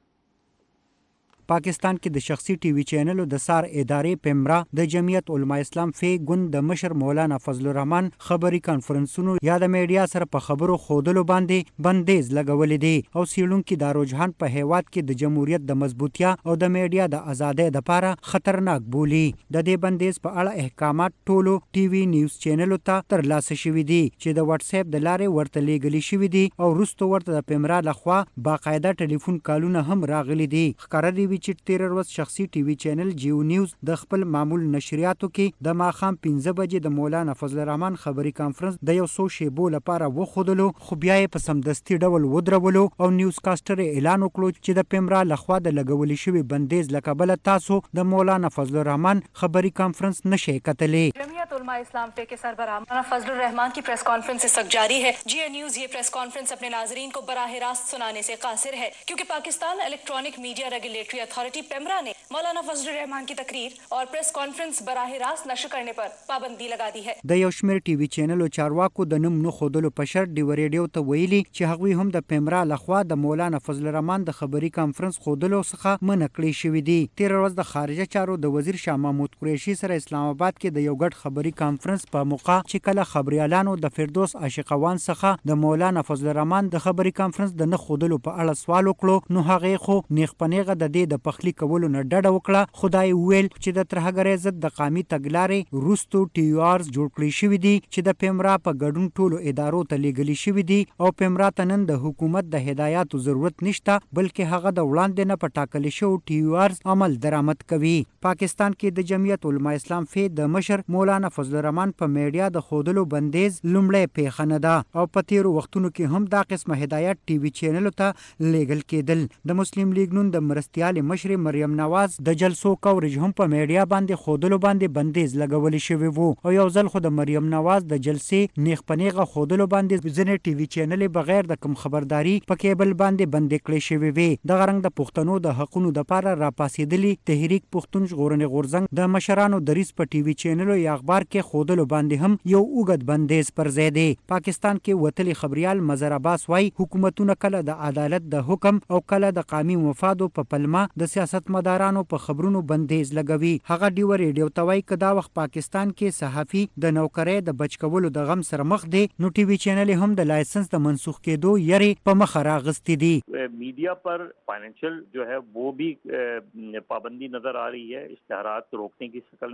پاکستان کې د شخصي ټي وي چینلو د سار ادارې پیمرا د جمعیت علماء اسلام فی ګوند د مشر مولانا فضل الرحمن خبري کانفرنسونو یا د میډیا سره په خبرو خودلو باندې بندیز لګولې دي او سیړونکو د رجحان په هیواد کې د جمهوریت د مضبوطیا او د میډیا د ازادۍ لپاره خطرناک بولی. د دې بندیز په اړه احکامات ټولو ټي وي نیوز چینلو ته ترلاسه شوي دي چې د واتس اپ د لارې ورته لیږلي شوي دي او وروسته ورته د پیمرا لخوا باقاعده ټلیفون کالونه هم راغلي دي. ښکاره دی چې تیر ورځ شخصي ټي وي چینل جیو نیوز د خپل معمول نشریاتو کې د ماښام پنځه بجې د مولانا فضل الرحمن خبري کانفرنس د یو څو شیبو لپاره وښودلو، خو بیا یې په سمدستي ډول ودرولو او نیوز کاسټر اعلان وکړو چې د پیمرا لخوا د لګولې شوي بندیز له کبله تاسو د مولانا فضل الرحمن خبري کانفرنس نشئ کتلی. جمعیت علماء اسلام فے کے سربراہ مولانا فضل الرحمن کی پریس کانفرنس اس وقت جاری ہے. جی نیوز یہ پریس کانفرنس اپنے ناظرین کو براہ راست سنانے سے قاصر ہے کیونکہ پاکستان الیکٹرانک میڈیا ریگولیٹری اتھارٹی پیمرا نے مولانا فضل الرحمن کی تقریر اور پریس کانفرنس براہ راست نشر کرنے پر پابندی لگا دی ہے. د یو شمېر ټي وي چینلو چارواکو د نوم نه ښودلو په شرط ډیو ریډیو ته ویلي چې هغوی هم د پیمرا لخوا د مولانا فضل الرحمن د خبري کانفرنس ښودلو څخه منع کړی شوي دي. تېره ورځ د خارجه چارو د وزیر شاه محمود قریشي سره اسلام آباد کې د یو ګډ خبري کانفرنس په موقع چې کله خبريالانو د فردوس عاشقوان څخه د مولانا فضل الرحمن د خبري کانفرنس د نه ښودلو په اړه سوال وکړو، نو هغې خو نیغ په نیغه د دې د پخلي کولو نه ډډه وکړه. خدای ویل چې د ترهګرۍ ضد د قامي تګلارې وروستو ټي یو آرز جوړ کړي شوي دي چې د پیمرا په ګډون ټولو ادارو ته لیږلي شوي دي او پیمرا ته نن د حکومت د هدایاتو ضرورت نشته بلکې هغه د وړاندې نه په ټاکلي شوو ټي یو آرز عمل درآمد کوي. پاکستان کې د جمعیت علماء اسلام فی د مشر مولانا فضل الرحمن په میډیا د ښودلو بندیز لومړی پیښه نه ده او په تیرو وختونو کې هم دا قسمه هدایات ټي وي چینلو ته لیږل کېدل. د مسلم لیګ نون د مرستیالې مشرې مریم نواز د جلسو کوریج هم په میډیا باندې ښودلو باندې بندیز لګولی شوی وو او یو ځل خو د مریم نواز د جلسې نیغ په نیغه ښودلو باندې ځینې ټي وي چینلې بغیر د کوم خبرداري په کیبل باندې بندې کړې شوې وې. دغه رنګ د پښتنو د حقونو دپاره راپاڅېدلي تحریک پښتون ژغورنې غورځنګ د مشرانو دریځ په ټي وي چینلو یا اخبار کې ښودلو باندې هم یو اوږد بندیز پر ځای دی. پاکستان کې وتلي خبريال مظهر عباس وایي حکومتونه کله د عدالت د حکم او کله د قامي مفادو په پلمه د سیاستمدارانو په خبرونو بندیز لګوي. هغه ډیو ریډیو ته وایي که دا وخت پاکستان کې صحافي د نوکرۍ د بچ کولو د غم سره مخ دی نو ټي وي چینل هم د لایسنس د منسوخ کېدو یری په مخه راغستې دي. میڈیا پر فائنینشیل جو ہے وہ بھی پابندی نظر آ رही ہے اشتہارات روکنے کی شکل میں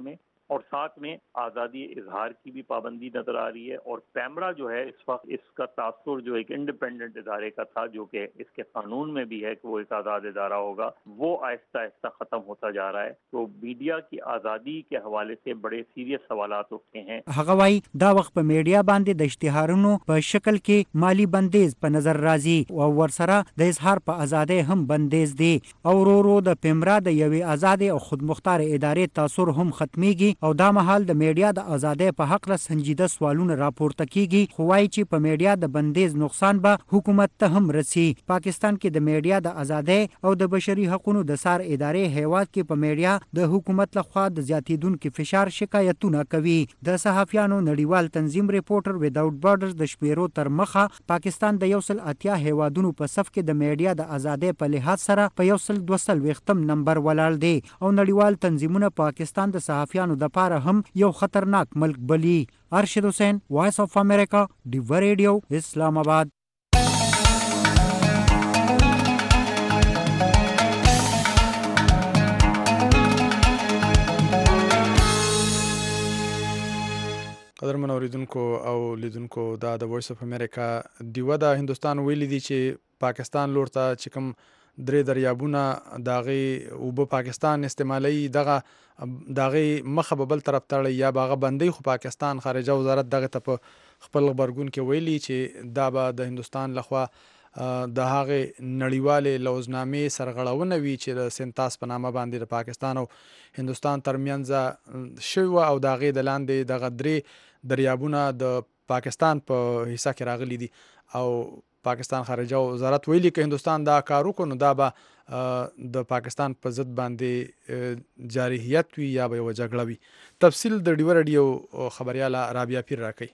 और साथ में आज़ादी इजहार की भी पाबंदी नजर आ रही है। और पैमरा जो है इस वक्त इसका तासुर जो एक इंडिपेंडेंट इदारे का था, जो कि इसके कानून में भी है कि वो एक आज़ाद इदारा होगा, वो आहिस्ता आहिस्ता खत्म होता जा रहा है। तो मीडिया की आज़ादी के हवाले से बड़े सीरियस सवालात उठते हैं। هغه وایي دا وخت په میډیا باندې د اشتهارونو په شکل کې مالی بندیز په نظر راځي او ورسره د اظهار په ازادۍ هم بندیز دی او ورو ورو د پیمرا د یوې آزادې او خودمختار ادارې تاثر هم ختمیږي او دا مهال د میډیا د آزادۍ په حق له سنجیده سوالونه راپورته کیږي، خو وایي چې په میډیا د بندیز نقصان به حکومت ته هم رسي. پاکستان کې د میډیا د آزادۍ او د بشري حقوقو د سار ادارې هیواد کې په میډیا د حکومت لخوا د زیاتیدونکو فشار شکایتونه کوي. د صحافیانو نړیوال تنظیم ریپورټر وداوټ بارډرز د شمیرو تر مخه پاکستان د یو سل اتیا هیوادونو په صف کې د میډیا د آزادۍ په لحاظ سره په یو سل دوه څلوېښتم نمبر ولاړ دی او نړیوال تنظیمونه پاکستان د صحافیانو دپاره هم یو خطرناک ملک بلی. ارشد حسین، وایس اف امریکا، ډیو ریډیو، اسلام آباد. قدرمن اوریدونکو او لیدونکو دا د وایس اف امریکا دیوه د هندوستان ویلي دي چې پاکستان لور ته چې کوم درې دریابونه د هغې اوبه پاکستان استعمالوي، دغه د هغې مخه به بل طرف تړی یا به هغه بندوي، خو پاکستان خارجه وزارت دغه ته په خپل غبرګون کې ویلي چې دا به د هندوستان لخوا د هغې نړیوالې لوزنامې سرغړونه وي چې د سنتاس په نامه باندې د پاکستان او هندوستان ترمنځ شوې وه او د هغې د لاندې دغه درې دریابونه د پاکستان په حصه کې راغلي دي او پاکستان خارجه وزارت ویلي که هندوستان دا کار وکړو نو دا به د پاکستان په ضد باندې جارحیت وي یا به یوه جګړه وي. تفصیل د ډیوه راډیو خبریاله رابعه پیر راکوي.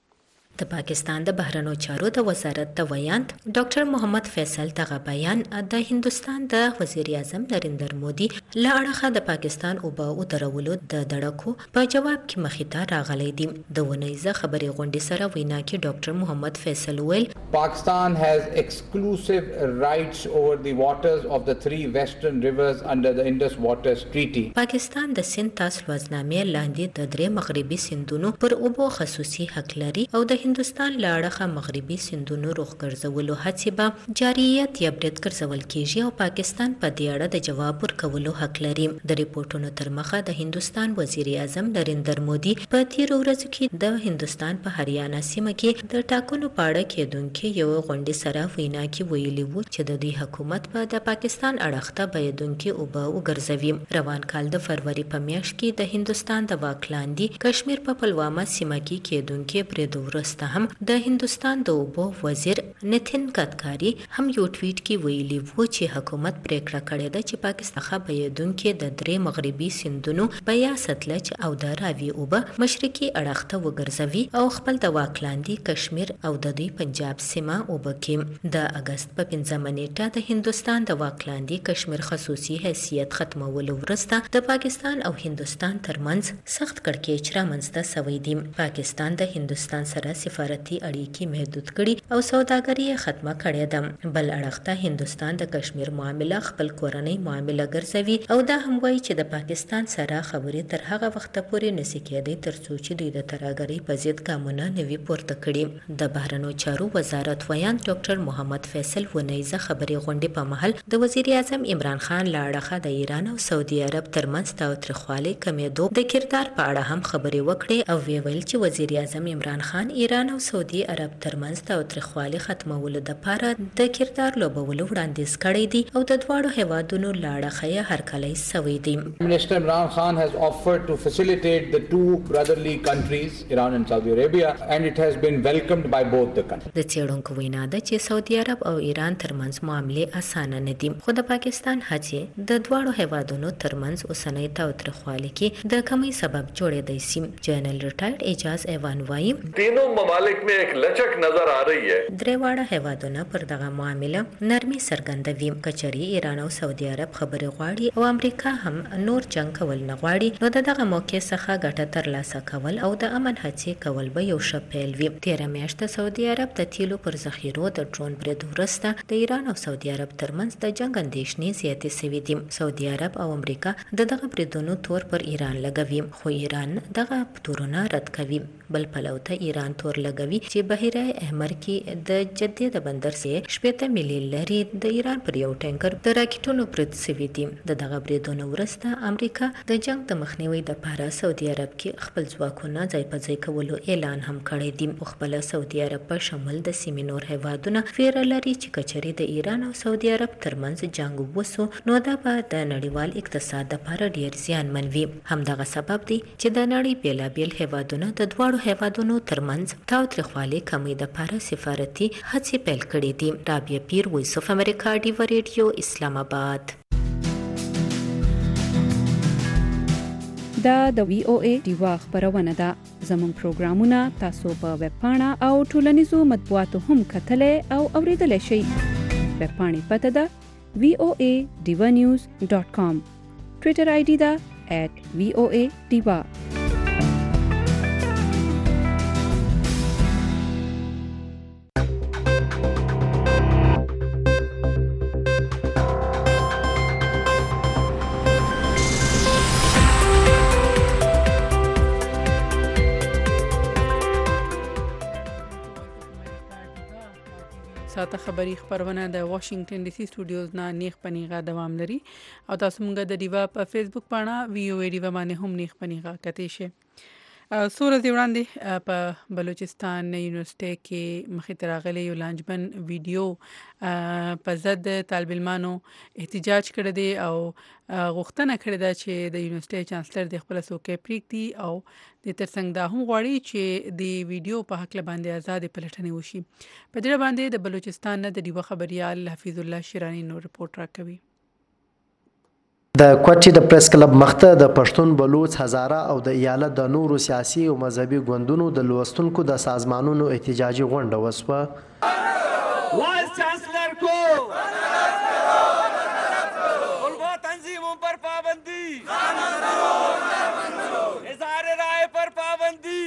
د پاکستان د بهرنیو چارو د وزارت د ویاند ډاکټر محمد فیصل دغه بیان د هندوستان د وزیر اعظم نریندر مودي له اړخه د پاکستان اوبه ودرولو د دړکو په جواب کې مخې ته راغلی دی. د ونیزه خبري غونډې سره وینا کې ډاکټر محمد فیصل ویل Pakistan has exclusive rights over the waters of the three western rivers under the Indus Waters Treaty. پاکستان د سنتاس لوزنامې لاندې د درې مغربي سیندونو پر اوبو خصوصي حق لري او د هندوستان له اړخه مغربي سیندونو رخ ګرځولو هڅې به جارحیت یا برید ګرځول کیږي او پاکستان په دې اړه د جواب ورکولو حق لري. د ریپورټونو تر مخه د هندوستان وزیر اعظم نریندر مودي په تیرو ورځو کې د هندوستان په هریانا سیمه کې د ټاکنو په اړه کېدونکې یو غونډې سره وینا کې ویلي وو چې د دوی حکومت به د پاکستان اړخ ته بهیدونکې اوبه وګرځوي. روان کال د فروری په میاشت کې د هندوستان د واک لاندې کشمیر په پلواما سیمه کې کېدونکې برید وروسته هم د هندوستان د اوبو وزیر نتن گدکاری هم یو ټویټ کې ویلي وو چې حکومت پریکړه کړې ده چې پاکستان څخه بهیدونکې د درې مغربي سیندونو بیا ستلج او د راوي اوبه مشرقي اړخ ته وګرځوي او خپل د واک لاندې کشمیر او د دوی پنجاب سیمه اوبه کې د اگست په پنځمه نیټه د هندوستان د واک لاندې کشمیر خصوصي حیثیت ختمولو وروسته د پاکستان او هندوستان ترمنځ سخت کړکېچ رامنځته شوی دی. پاکستان د هندوستان سره سفارتي اړیکې محدود کړي او سوداګري ختمه کړې ده. بل اړخ ته هندوستان د کشمیر معامله خپل کورنۍ معامله ګرځوي او دا هم وایي چې د پاکستان سره خبرې تر هغه وخته پورې نشي کېدای تر څو چې دوی د ترهګرۍ په ضد ګامونه نه وي پورته کړي. د بهرنیو چارو وزارت ویاند ډاکټر محمد فیصل ونیزه خبري غونډې په مهال د وزیر اعظم عمران خان له اړخه د ایران او سعودي عرب ترمنځ تاوتریخوالي کمېدو د کردار په اړه هم خبرې وکړې او ویل چې وزیر اعظم عمران خان ایران او سعودي عرب ترمنځ تاوتریخوالي ختمولو لپاره د کردار لوبولو وړاندیز کړی دی او د دواړو هیوادونو له اړخه یې هرکلی سوی دی. Minister Imran Khan has offered to facilitate the two brotherly countries, Iran and Saudi Arabia, and it has been welcomed by both the countries. د څېړونکو وینا ده چې سعودي عرب او ایران ترمنځ معاملې اسانه نه دي، خو د پاکستان هڅې د دواړو هیوادونو ترمنځ اوسنۍ تاوتریخوالي کې د کمی سبب جوړېدای شي. جنرال ریټایرډ اعجاز ایوان وايي तीनों ममालिक में एक लचक नजर आ रही है। درې واړه هیوادونه پر دغه معامله نرمي څرګندوي. کچري ایران او سعودي عرب خبرې غواړي او امریکا هم نور جنگ کول نه غواړي، نو د دغه موقع څخه ګټه ترلاسه کول او د امن هڅې کول به یو ښه پیل وي. تېره میاشت سعودي عرب د تیلو پر ذخیرو د ډرون برید وروسته د ایران او سعودي عرب ترمنځ د جنگ اندېښنې زیاتې سوي دي. سعودي عرب او امریکا د دغه بریدونو تور پر ایران لګوي، خو ایران دغه تورونه رد کوي. بل پلو ته ایران تور لګوي چې بحیره احمر کې د جدې د بندر سه شپږ ملي لري د ایران پر یو ټانکر د راکټونو برید سوي دي. د دغه بریدونو وروسته امریکا د جنگ د مخنیوي لپاره سعودي عرب کې خپل ځواکونه ځای په ځای کولو اعلان هم کړی دی. خپل سعودي عرب په شمول د سیمې نور هیوادونه ویره لري چې کچري د ایران او سعودي عرب ترمنځ جنگ وسو نو دا به د نړیوال اقتصاد لپاره ډیر زیانمن وي. همدغه سبب دی چې د نړۍ بیلابیل هیوادونه د دواړو هیوادونو ترمنځ تاوتریخوالي کمی لپاره سفارتي هڅې پیل کړې دي. رابعه پیر، وایس اف امریکا، ډیو ریډیو، اسلام آباد. دا د وی او ای ډیوا خبرونه ده. زموږ پروګرامونه تاسو په ویب پاڼه او ټولنیزو مطبوعاتو هم کتلی او اوریدلی شئ. ویب پاڼې پته ده وی او ای ډیوا نیوز ډاټ کام. ټویټر آی ډي ده ایټ وی او ای ډیوا. ساته خبری خبرونه د واشنگټن ډي سي سټوډیوز نه نیخ پنیغه دوام لري او تاسو موږ د ډیوا په فیسبوک باندې وی او ای ډیوا باندې هم نیخ پنیغه کتی شي. سورہ دی وړاندې په بلوچستان یونیورسيټي کې مخې ته راغلی یو لانجمن ویډیو په ضد طالب علمانو احتجاج کړی دی او غوښتنه کړې ده چې د یونیورسيټي چانسلر د خپل څوکۍ پریږدي او د ترڅنګ دا هم غواړي چې د ویډیو په حق باندې آزاد پلټنې وشي. په دې باندې د بلوچستان نه د ډیوا خبريال حفیظ الله شیرانی نو رپورټ راکوي. د کوټې د پریس کلب مخته د پښتون، بلوچ، هزاره او د ایالت د نورو سیاسي او مذهبي ګوندونو د لوستونکو د سازمانونو احتجاجي غونډه وسوه. وایس چانسلر کو طلباء تنظیموں پر پابندی، اظہار رائے پر پابندی،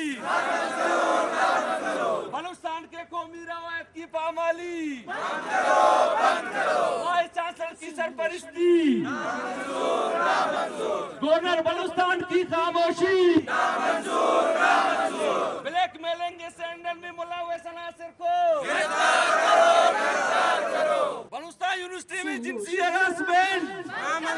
بلوچستان کے قومی روایت کی پامالی، وائس چانسلر کی سرپرستی، گورنر بلوچستان کی خاموشی، بلیک میلنگ اسکینڈل میں ملوث عناصر کو بلوچستان یونیورسٹی میں جنسی ہراسمنٹ.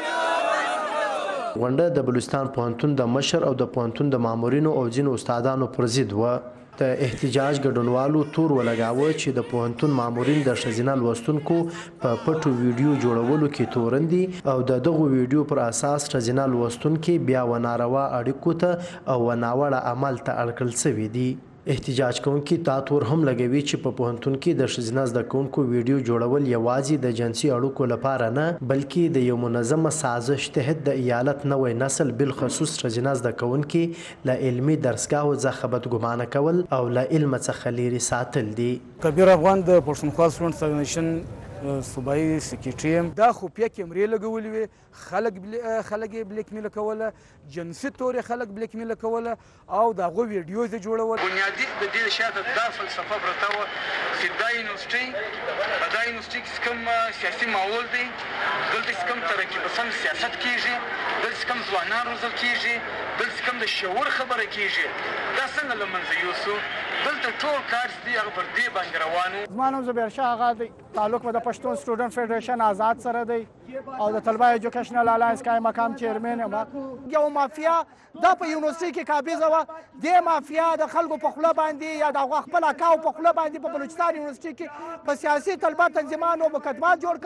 غونډه د بلوچستان پوهنتون د مشر او د پوهنتون د مامورینو او ځینو استادانو پر ضد و. د احتجاج ګډونوالو تور ولګاوه چې د پوهنتون مامورین د ښځینه لوستونکو په پټو ویډیو جوړولو کې تورن دي او د دغه ویډیو پر اساس ښځینه لوستونکي بیا و ناروا اړیکو ته او ناوړه عمل ته اړکل شوي دي. احتجاج کوونکي دا تور هم لګوي چې په پوهنتون کې د ښځینه زده کوونکو ویډیو جوړول یوازې د جنسي اړیکو لپاره نه بلکې د یو منظمه سازش تحت د ایالت نوی نسل بالخصوص ښځینه زده کوونکي له علمي درسګاهو څخه بدګمانه کول او له علم څخه لرې ساتل دي. کبیر افغان د پښتونخوا سټوډنټس اورګنایزیشن صوبایي سکریټري یم. دا خفیه کیمرې لګولې وې، خلک خلک یې بلیک میل کوله، جنسي تور خلک بلیک میل کوله او د هغو ویډیوز یې جوړول. بنیادي د دې شاته دا فلسفه پرته وه چې دا یونیورسټۍ په دا یونیورسټۍ کې کوم سیاسي ماحول دی، دلته چې کوم ترقي پسند سیاست کېږي، دلته چې کوم ځوانان روزل کېږي، دلته چې کوم د شعور خبره کېږي، دا څنګه له منځه یوسو؟ دلته ټول کار چې دی هغه پر دې باندې روان و. زما نوم زبیر شاه آغا دی، تعلق مې د پښتون سټوډنټ فیډریشن آزاد سره دی او د طلبه ایجوکیشنل الاینس قایم مقام چیرمن یم. یو مافیا دا په یونیورسټۍ کې قابضه وه، دې مافیا د خلکو په خوله باندې یا د هغو خپل اکاو په خوله باندې په بلوچستان یونیورسټۍ کې په سیاسي طلبه تنظیمانو مقدمات جوړ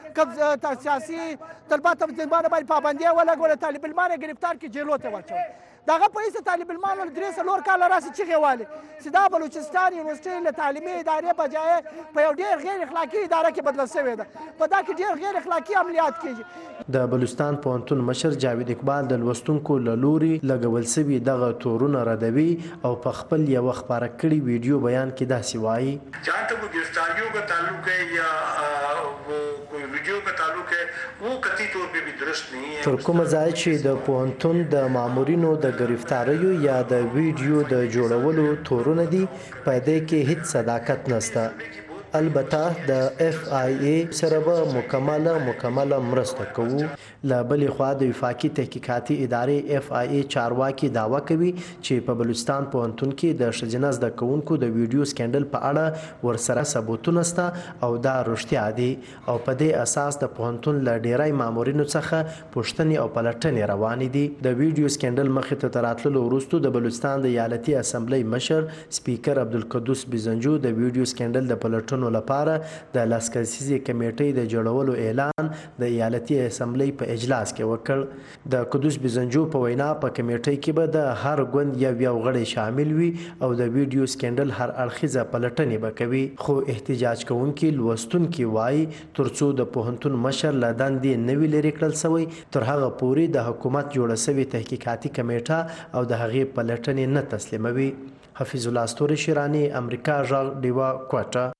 کړي، سیاسي طلبه تنظیمانو باندې پابندي ولګوله، طالب علمان یې ګرفتار کړي، جیلو ته واچول. دغه په هیڅ طالب علمانو درې څلور کاله راسي چغې والي چې دا بلوچستان یونیورسټۍ له تعلیمي ادارې بجایه په یو ډېر غیر اخلاقي اداره کې بدله شوې ده. په دا کې ډېر غیر اخلاقي عملیات کېږي. د بلوچستان پوهنتون مشر جاوید اقبال د لوستونکو له لوري لګول سوي دغه تورونه ردوي او په خپل یو خپاره کړي ویډیو بیان کې داسې وایي جہاں تک وہ گرفتاریوں کا تعلق ہے یا وہ کوئی ویڈیو کا تعلق ہے وہ قطعی طور پہ بھی درست نہیں ہے. تر کومه ځای چې د پوهنتون د مامورینو د گرفتاریو یا د ویډیو د جوړولو تورونه دي په دې کې هیڅ صداقت نشته. البته د اف آی ای سره به مکمله مکمله مرسته کوو. له بلې خوا د وفاقي تحقیقاتي ادارې اف آی ای چارواکي دعوه کوي چې په بلوچستان پوهنتون کې د ښځینه زده کوونکو د ویډیو سکینډل په اړه ورسره ثبوتونه شته او دا رښتیا دي او په دې اساس د پوهنتون له ډیری مامورینو څخه پوښتنې او پلټنې روانې دي. د ویډیو سکینډل مخې ته تر راتللو وروسته د بلوچستان د ایالتي اسمبلی مشر سپیکر عبدالقدوس بزنجو د ویډیو سکینډل د پلټنو لپاره د لاس کسیزې کمیټې د جوړولو اعلان د ایالتي اسمبلی په اجلاس کې وکړ. د قدوس بزنجو په وینا په کمیټې کې به د هر ګوند یو یو غړی شامل وي او د ویډیو سکینډل هر اړخیزه پلټنې به کوي. خو احتجاج کوونکي لوستونکي وایي ترڅو د پوهنتون مشر له دندې نه وي لرې کړل سوی تر هغه پورې د حکومت جوړه سوې تحقیقاتي کمیټه او د هغې پلټنې نه تسلیموي. حفیظ الله ستوري شیراني، امریکا غږ، ډیوا کوټه.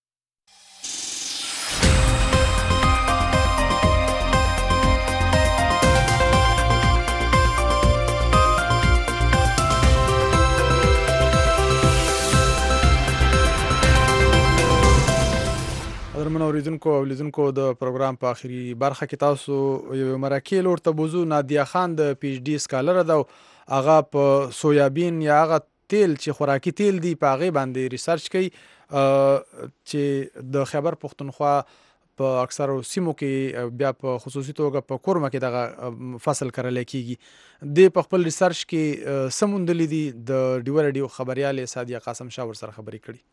درمن اوریدونکو او لیدونکو د پروګرام په اخري برخه کې تاسو یو مرکه لور ته بوزو. نادیا خان د پی ایچ ډي سکالر ده او هغه په سویابین یا هغه تیل چې خوراکي تیل دی په هغې باندې ریسرچ کوي چې د خیبر پښتونخوا په اکثرو سیمو کې بیا په خصوصي توګه په کورمه کې دغه فصل کرلی کیږي. د په خپل ریسرچ کې څه موندلي دي؟ د ډیوه رادیو خبریالې سادیه قاسم شاه ورسره خبرې کړي.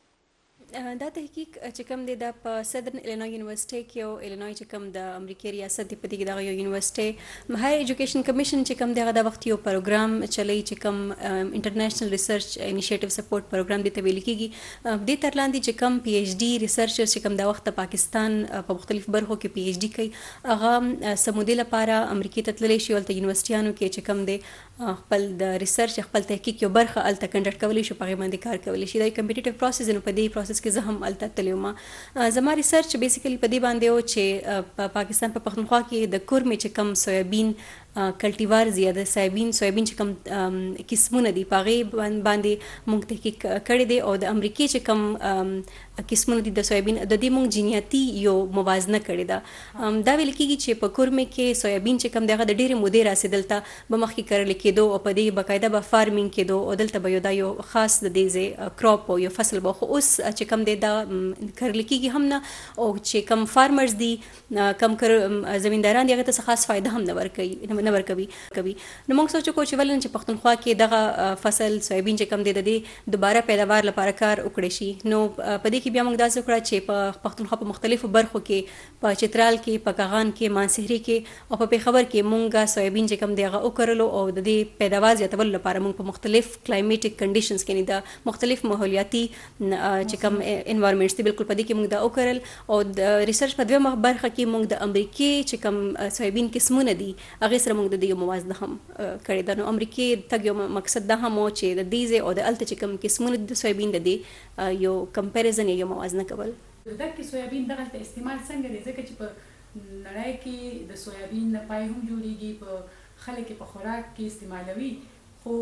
دا تحقیق چې کوم دی دا په سدرن الینوی یونیورسيټي کې او الینوی چې کوم د امریکای ریاست دی په دې کې دغه یو یونیورسيټي هایر ایجوکیشن کمیشن چې کوم دغه د وخت یو پروګرام چلی چې کوم انټرنیشنل ریسرچ انیشیټیو سپورټ پروګرام دی ته ویل کیږي. د تر لاندې چې کوم پی ایچ ډي ریسرچر چې کوم د وخت پاکستان په مختلف برخو کې پی ایچ ډي کوي هغه سمودي لپاره امریکای ته تللی شي ولته یونیورسيټیانو کې چې کوم دی خپل د ریسرچ خپل تحقیق یو برخه الته کنډکټ کولی شي په هغې باندې کار کولی شي. دا کمپیټیټیو پروسس نو په دې پروسس کې زه هم الته تللی وم. زما ریسرچ بیسیکلی په دې باندې و چې په پاکستان په پښتونخوا کې د کورمې چې کوم سویابین کلټیوار زیاده سویابین سویابین چې کوم قسمونه دي په هغې باندې موږ تحقیق کړی دی او د امریکې چې کوم قسمونه دي د سویابین د دې موږ جینیاتي یو موازنه کړې ده. دا ویل کېږي چې په کورمې کې سویابین چې کوم دی هغه د ډېرې مودې راسې دلته به مخکې کرلی کېدو او په دې باقاعده به فارمینګ کېدو او دلته به یو دا یو خاص د دې ځای کراپ او یو فصل به خو اوس چې کوم دی دا کرلی کېږي هم نه او چې کوم فارمرز دي کم زمینداران دي هغه ته څه خاص فایده هم نه ورکوي نه ورکوي کوي. نو موږ سوچو کوو چې ولې چې پښتونخوا کې دغه فصل سویابین چې کوم دی د دې دوباره پیداوار لپاره کار وکړی شي. نو په دې کې بیا موږ داسې وکړه چې په پښتونخوا په مختلفو برخو کې په چترال کې په کاغان کې مانسهري کې او په پېښور کې موږ سویابین چې کوم دی هغه وکرلو او د دې پیداوار زیاتولو لپاره موږ په مختلف کلایمیټیک کنډیشنز کې د مختلف ماحولیاتي چې کوم انوایرمنټس دي بالکل په دې کې موږ دا وکرل او د ریسرچ په دویمه برخه کې موږ د امریکې چې کوم سویابین قسمونه دي هغې سره موږ د دې یو موازنه هم کړې ده. نو امریکې تګ یو مقصد دا هم و چې د دې ځای او د هلته چې کوم قسمونه دي د سویابین د دې یو کمپیریزن یا یو موازنه کول. دغه سویابین دغلته استعمال څنګه دی ځکه چې په نړۍ کې د سویابین نه پای هم جوړیږي په خلک په خوراک کې استعمالوي خو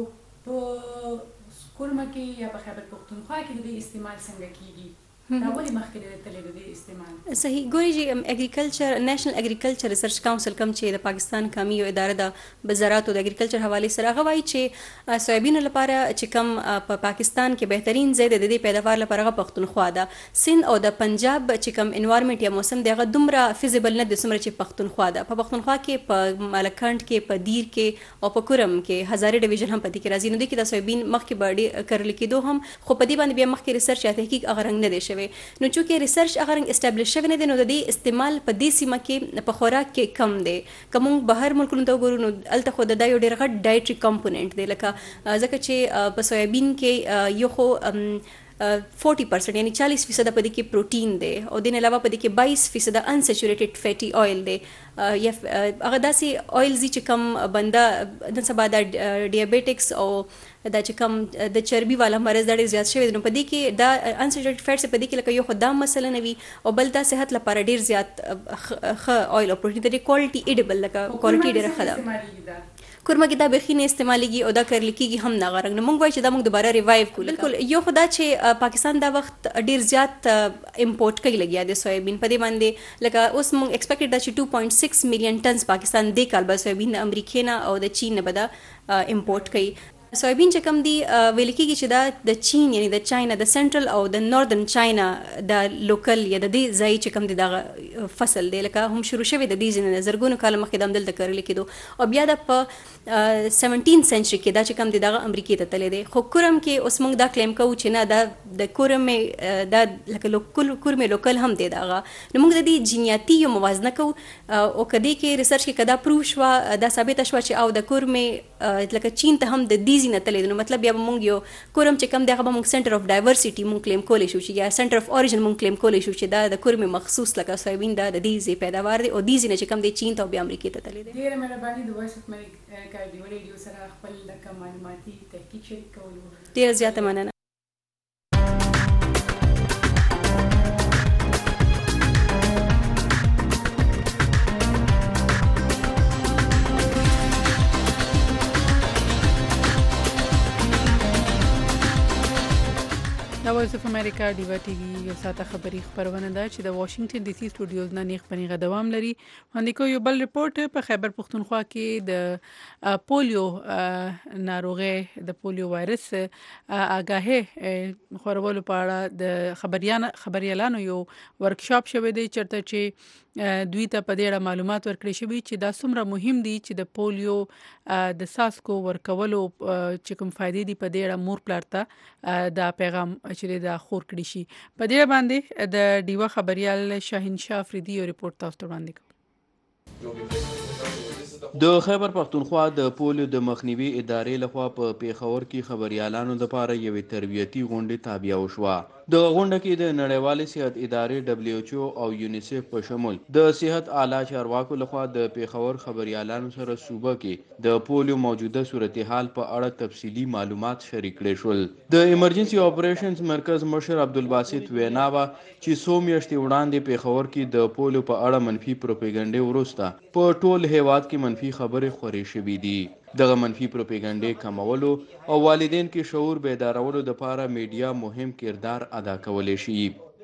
په کورمه کې یا په خیبر پښتونخوا کې د دې استعمال څنګه کیږي؟ دا ولې مخکې د تللی د دې استعمال؟ صحیح ګورئ چې اګریکلچر نیشنل اګریکلچر ریسرچ کاونسل کوم چې د پاکستان قومي یو اداره ده د زراعت او د اګریکلچر حوالې سره هغه وایي چې سویابینو لپاره چې کوم په پاکستان کې بهترین ځای د دې پیداوار لپاره هغه پښتونخوا ده. سند او د پنجاب چې کوم انوایرمنټ یا موسم دی هغه دومره فیزیبل نه دی څومره چې پښتونخوا ده. په پښتونخوا کې په مالکانټ کې په دیر کې او په کورم کې هزارې ډیویژن هم په دې کې راځي. نو دې کې د سویابین مخکې به ډېر کرل کېدو هم خو په دې باندې بیا مخکې ریسرچ یا تحقیق هغه رنګ نه دی شوی. شوی نو چونکې ریسرچ هغه رنګ اسټابلیش شوی نه دی نو د دې استعمال په دې سیمه کې په خوراک کې کم دی که موږ بهر ملکونو ته وګورو نو هلته خو د دا یو ډېر غټ ډایټري کمپوننټ دی لکه ځکه چې په سویابین کې یو خو فورټي پرسنټ یعنی چالیس فیصده په دې کې پروټین دی او د نه علاوه په دې کې بایس فیصده انسچوریټډ فیټي آیل دی یا هغه داسې آیلز چې کم بنده نن سبا د ډیابیټکس او دا چې کم د چربي والا مرض دا ډېر زیات شوی دی نو په دې کې دا انسچوریټډ فیټس په دې کې لکه یو خو دا مسله نه وي او بل دا صحت لپاره ډېر زیات ښه آیل او پروټین د کوالټي ایډیبل لکه کوالټي ډېره ښه ده کورمه کې دا بیخي نه استعمالیږي او دا کرل کېږي هم نه هغه رنګ نو موږ وایو چې دا موږ دوباره ریوایو کړو بالکل یو خو دا چې پاکستان دا وخت ډېر زیات امپورټ کوي لګیا دی سویابین په دې باندې لکه اوس موږ ایکسپیکټډ دا چې ټو پوینټ سکس میلیون ټنز پاکستان دې کال به سویابین د امریکې نه او د چین نه به دا امپورټ کوي سویابین چې کوم دی ویل کېږي چې دا د چین یعنی د چاینا د سنټرل او د ناردن چاینا د لوکل یا د دې ځای چې کوم دی دغه فصل دی لکه هم شروع شوی د دې ځینې زرګونو کاله مخکې د همدلته کرل کېدو او بیا د په سیونټین سنچري کې دا چې کوم دی دغه امریکې ته تللی دی خو کورم کې اوس موږ دا کلیم کوو چې نه دا د کورمې دا لکه لوکل کورمې لوکل هم دی دغه نو موږ د دې جینیاتي یو موازنه کوو او که دې کې ریسرچ کې که دا پروف شوه دا ثابته شوه چې او د کورمې لکه چین ته هم د دې نه تللی نو مطلب بیا به مونږ یو کورم چې کم دی هغه به مونږ سنټر اف ډایورسټي مونږ کلیم کولی شو چې یا سنټر اف اوریجن مونږ کلیم کولی شو چې دا د کورمې مخصوص لکه سویابین دا د دې ځای پیداوار دی او دې ځای نه چې کم دی چین ته او بیا امریکې ته تللی دی ډېره مهرباني د وایس اف امریکا ډیو ریډیو سره خپل لکه معلوماتي تحقیق شریک کولو ډېره زیاته مننه دا وایس اف امریکا ډیوا ټي وي یو ساته خبري خبرونه ده چې د واشنگټن ډي سي سټوډیوز نه نیغ پنیغه دوام لري باندې کو یو بل ریپورت په خیبر پختونخوا کې د پولیو ناروغي د پولیو وایرس آگاهي خبرولو په اړه د خبريان خبريالانو یو ورکشاپ شوی دی چرته چې دوی ته په دې اړه معلومات ورکړي شوی چې دا څومره مهم دي چې د پولیو د ساسکو ورکولو چې کوم فائدې دي په دې اړه مور پلار ته دا پیغام چې دا خور کړی شي په دې باندې د ډیوا خبريال شاهین شاه افریدي یو ریپورت تاسو ته وړاندې کوم د خیبر پختونخوا د پولیو د مخنیوي ادارې لخوا په پیښور کې خبريالانو لپاره یوې تربیتي غونډې تابع وشوه د غونډه کې د نړیوالې صحت ادارې دبليو ایچ او او یونیسف په شمول د صحت اعلی چارواکو لخوا د پیښور خبريالانو سره صوبه کې د پولیو موجوده صورتحال په اړه تفصیلی معلومات شریک کړي شول د ایمرجنسي اپریشنز مرکز مشر عبدالباسط ویناوا چې څو میاشتې وړاندې پیښور کې د پولیو په اړه منفي پروپاګاندا وروسته په ټول هیواد کې منفي خبرې خورې شوې دي دغه منفي پروپاګاندا کمولو او والدین کې شعور بیدارولو لپاره میډیا مهم کردار ادا کولی شي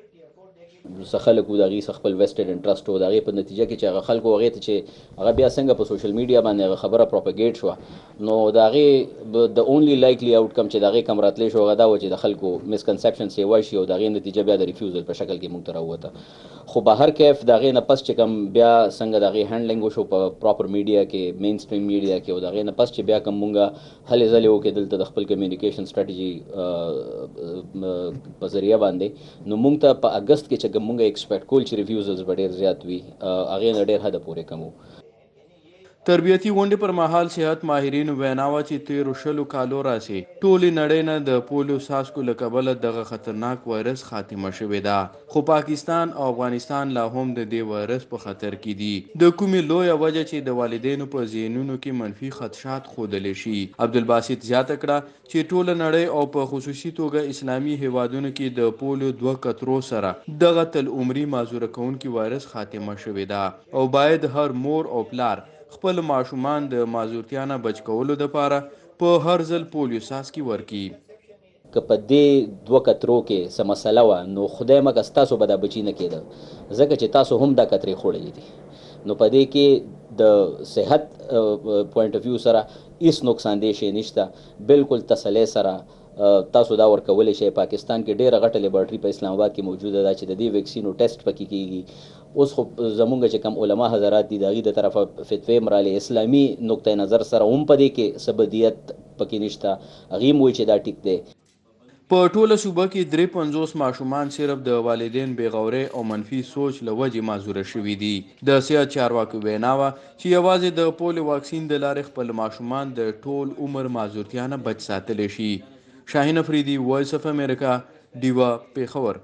څه خلکو د هغې څه خپل ویسټډ انټرسټ و د هغې په نتیجه کې چې هغه خلکو هغې ته چې هغه بیا څنګه په سوشل میډیا باندې هغه خبره پروپاګیټ شوه نو د هغې د اونلی لایکلی آوټکم چې د هغې کم راتلی شو هغه دا و چې د خلکو مسکنسپشن سیوا شي او د هغې نتیجه بیا د ریفیوزل په شکل کې موږ ته راووته خو به هر کیف د هغې نه پس چې کوم بیا څنګه د هغې هینډلنګ وشو په پراپر میډیا کې مین سټریم میډیا کې او د هغې نه پس چې بیا کوم مونږ هلې ځلې وکړې دلته د خپل کمیونیکیشن سټراټیجي په ذریعه باندې نو مونږ ته په اګست کې چې کوم مونږ ایکسپیکټ کول چې ریویوزز به ډېر زیات وي هغې نه ډېر حده پورې کم وو تربیتي غونډې پر مهال صحت ماهرینو ویناوه چې تیرو شلو کالو راسې ټولې نړۍ نه د پولیو ساسکو له کبله دغه خطرناک وایرس خاتمه شوې ده خو پاکستان او افغانستان لا هم د دې وایرس په خطر کې دي د کومې لویه وجه چې د والدینو په ذهنونو کې منفي خدشات ښودلی شي عبدالباسط زیاته کړه چې ټوله نړۍ او په خصوصي توګه اسلامي هیوادونو کې د پولیو دوه قطرو سره دغه تل عمري معذوره کوونکي وایرس خاتمه شوې ده او باید هر مور او پلار خپل ماشومان د معذورتیا نه بچ کولو دپاره په هر ځل پولیو ساسکي ورکړي که په دې دوه قطرو کې څه مسله وه نو خدای مکه ستاسو به دا بچي نه کېده ځکه چې تاسو هم دا قطرې خوړلې دي نو په دې کې د صحت پوینټ اف ویو سره هیڅ نقصان دی شی نشته بالکل تسلی سره تاسو دا ورکولی شئ پاکستان کې ډېره غټه لیبارټري په اسلام آباد کې موجوده ده چې د دې ویکسینو ټیسټ پکې کېږي اوس خو زمونږ چې کم علما حضرات دي د هغې د طرفه فتوې مرالې اسلامي نقطه نظر سره هم په دې کې څه بدیت پکې نشته هغې هم وایي چې دا ټیک دی په ټوله صوبه کې درې پنځوس ماشومان صرف د والدین بېغورۍ او منفي سوچ له وجې معذوره شوي دي. د صحت چارواکو وینا وه چې یوازې د پولیو واکسین د لارې خپل ماشومان د ټول عمر معذورتیا نه بچ ساتلی شي. شاهین افریدي، وایس اف امریکا، ډیوا، پېښور.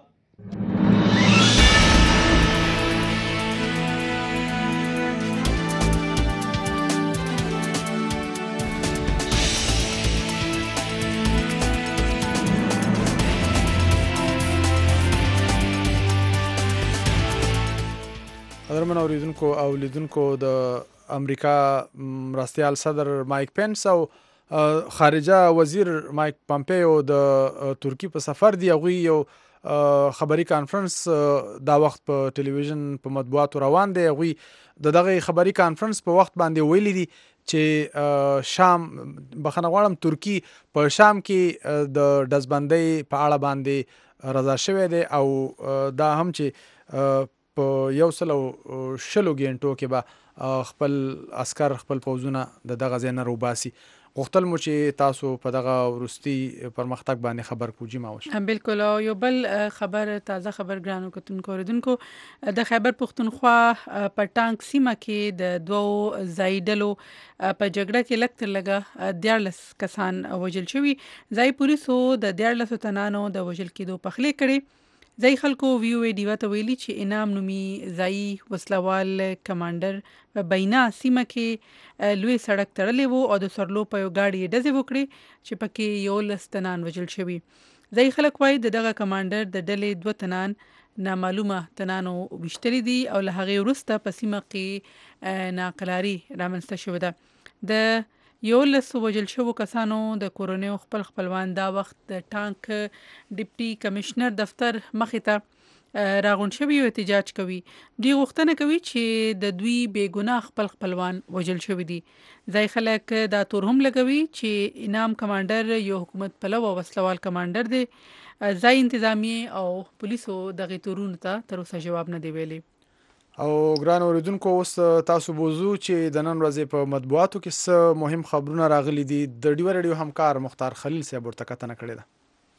قدرمن اوریدونکو او لیدونکو، د امریکا مرستیال صدر مایک پینس او خارجه وزیر مایک پامپیو د ترکی په سفر دی. هغوی یو خبري کانفرنس دا وخت په ټلویزیون په مطبوعاتو روان دی. هغوی د دغه خبري کانفرنس په وخت باندې ویلي دي چې شام بخښنه غواړم ترکی په شام کې د ډزبندۍ په اړه باندې رضا شوی دی او دا هم چې په یو سل او شلو ګینټو کې به خپل عسکر خپل پوځونه د دغه ځای نه روباسي. غوښتل مو چې تاسو په دغه وروستي پرمختګ باندې خبر کړو. جی ماوش بالکل. او یو بل خبر، تازه خبر ګرانو کتونکو اوریدونکو، د خیبر پښتونخوا په ټانک سیمه کې د دوو ځایي ډلو په جګړه کې لږ تر لږه دیارلس کسان وژل شوي. ځایي پولیسو د دیارلسو تنانو د وژل کېدو پخلی کړې. ځایي خلکو وی او ای ډیوا ته ویلي چې انعام نومي ځایي وسلوال کمانډر په بینا سیمه کې لوی سړک تړلی و او د سرلو په یو ګاډي یې ډزې وکړې چې پکې یولس تنان وژل شوي. ځایي خلک وایي د دغه کمانډر د ډلې دوه تنان نامعلومه تنانو ویشتلي دي او له هغې وروسته په سیمه کې ناقراري رامنځته شوې ده. د یولس وژل شوو کسانو د کورنیو خپل خپلوان دا وخت د ټانک ډیپټي کمشنر دفتر مخې ته راغونډ شوي او احتجاج کوي. دوی غوښتنه کوي چې د دوی بې ګناه خپل خپلوان وژل شوي دي. ځایي خلک دا تور هم لګوي چې انعام کمانډر یو حکومت پلو او وسلوال کمانډر دی. ځایي انتظامیې او پولیسو دغې تورونو ته تر اوسه جواب نه دی ویلی. او ګران اوریدونکو، اوس تاسو بوزو چې د نن ورځې په مطبوعاتو کې څه مهم خبرونه راغلي دي. د ډیوا ریډیو همکار مختار خلیل صاحب ورته کتنه کړې ده.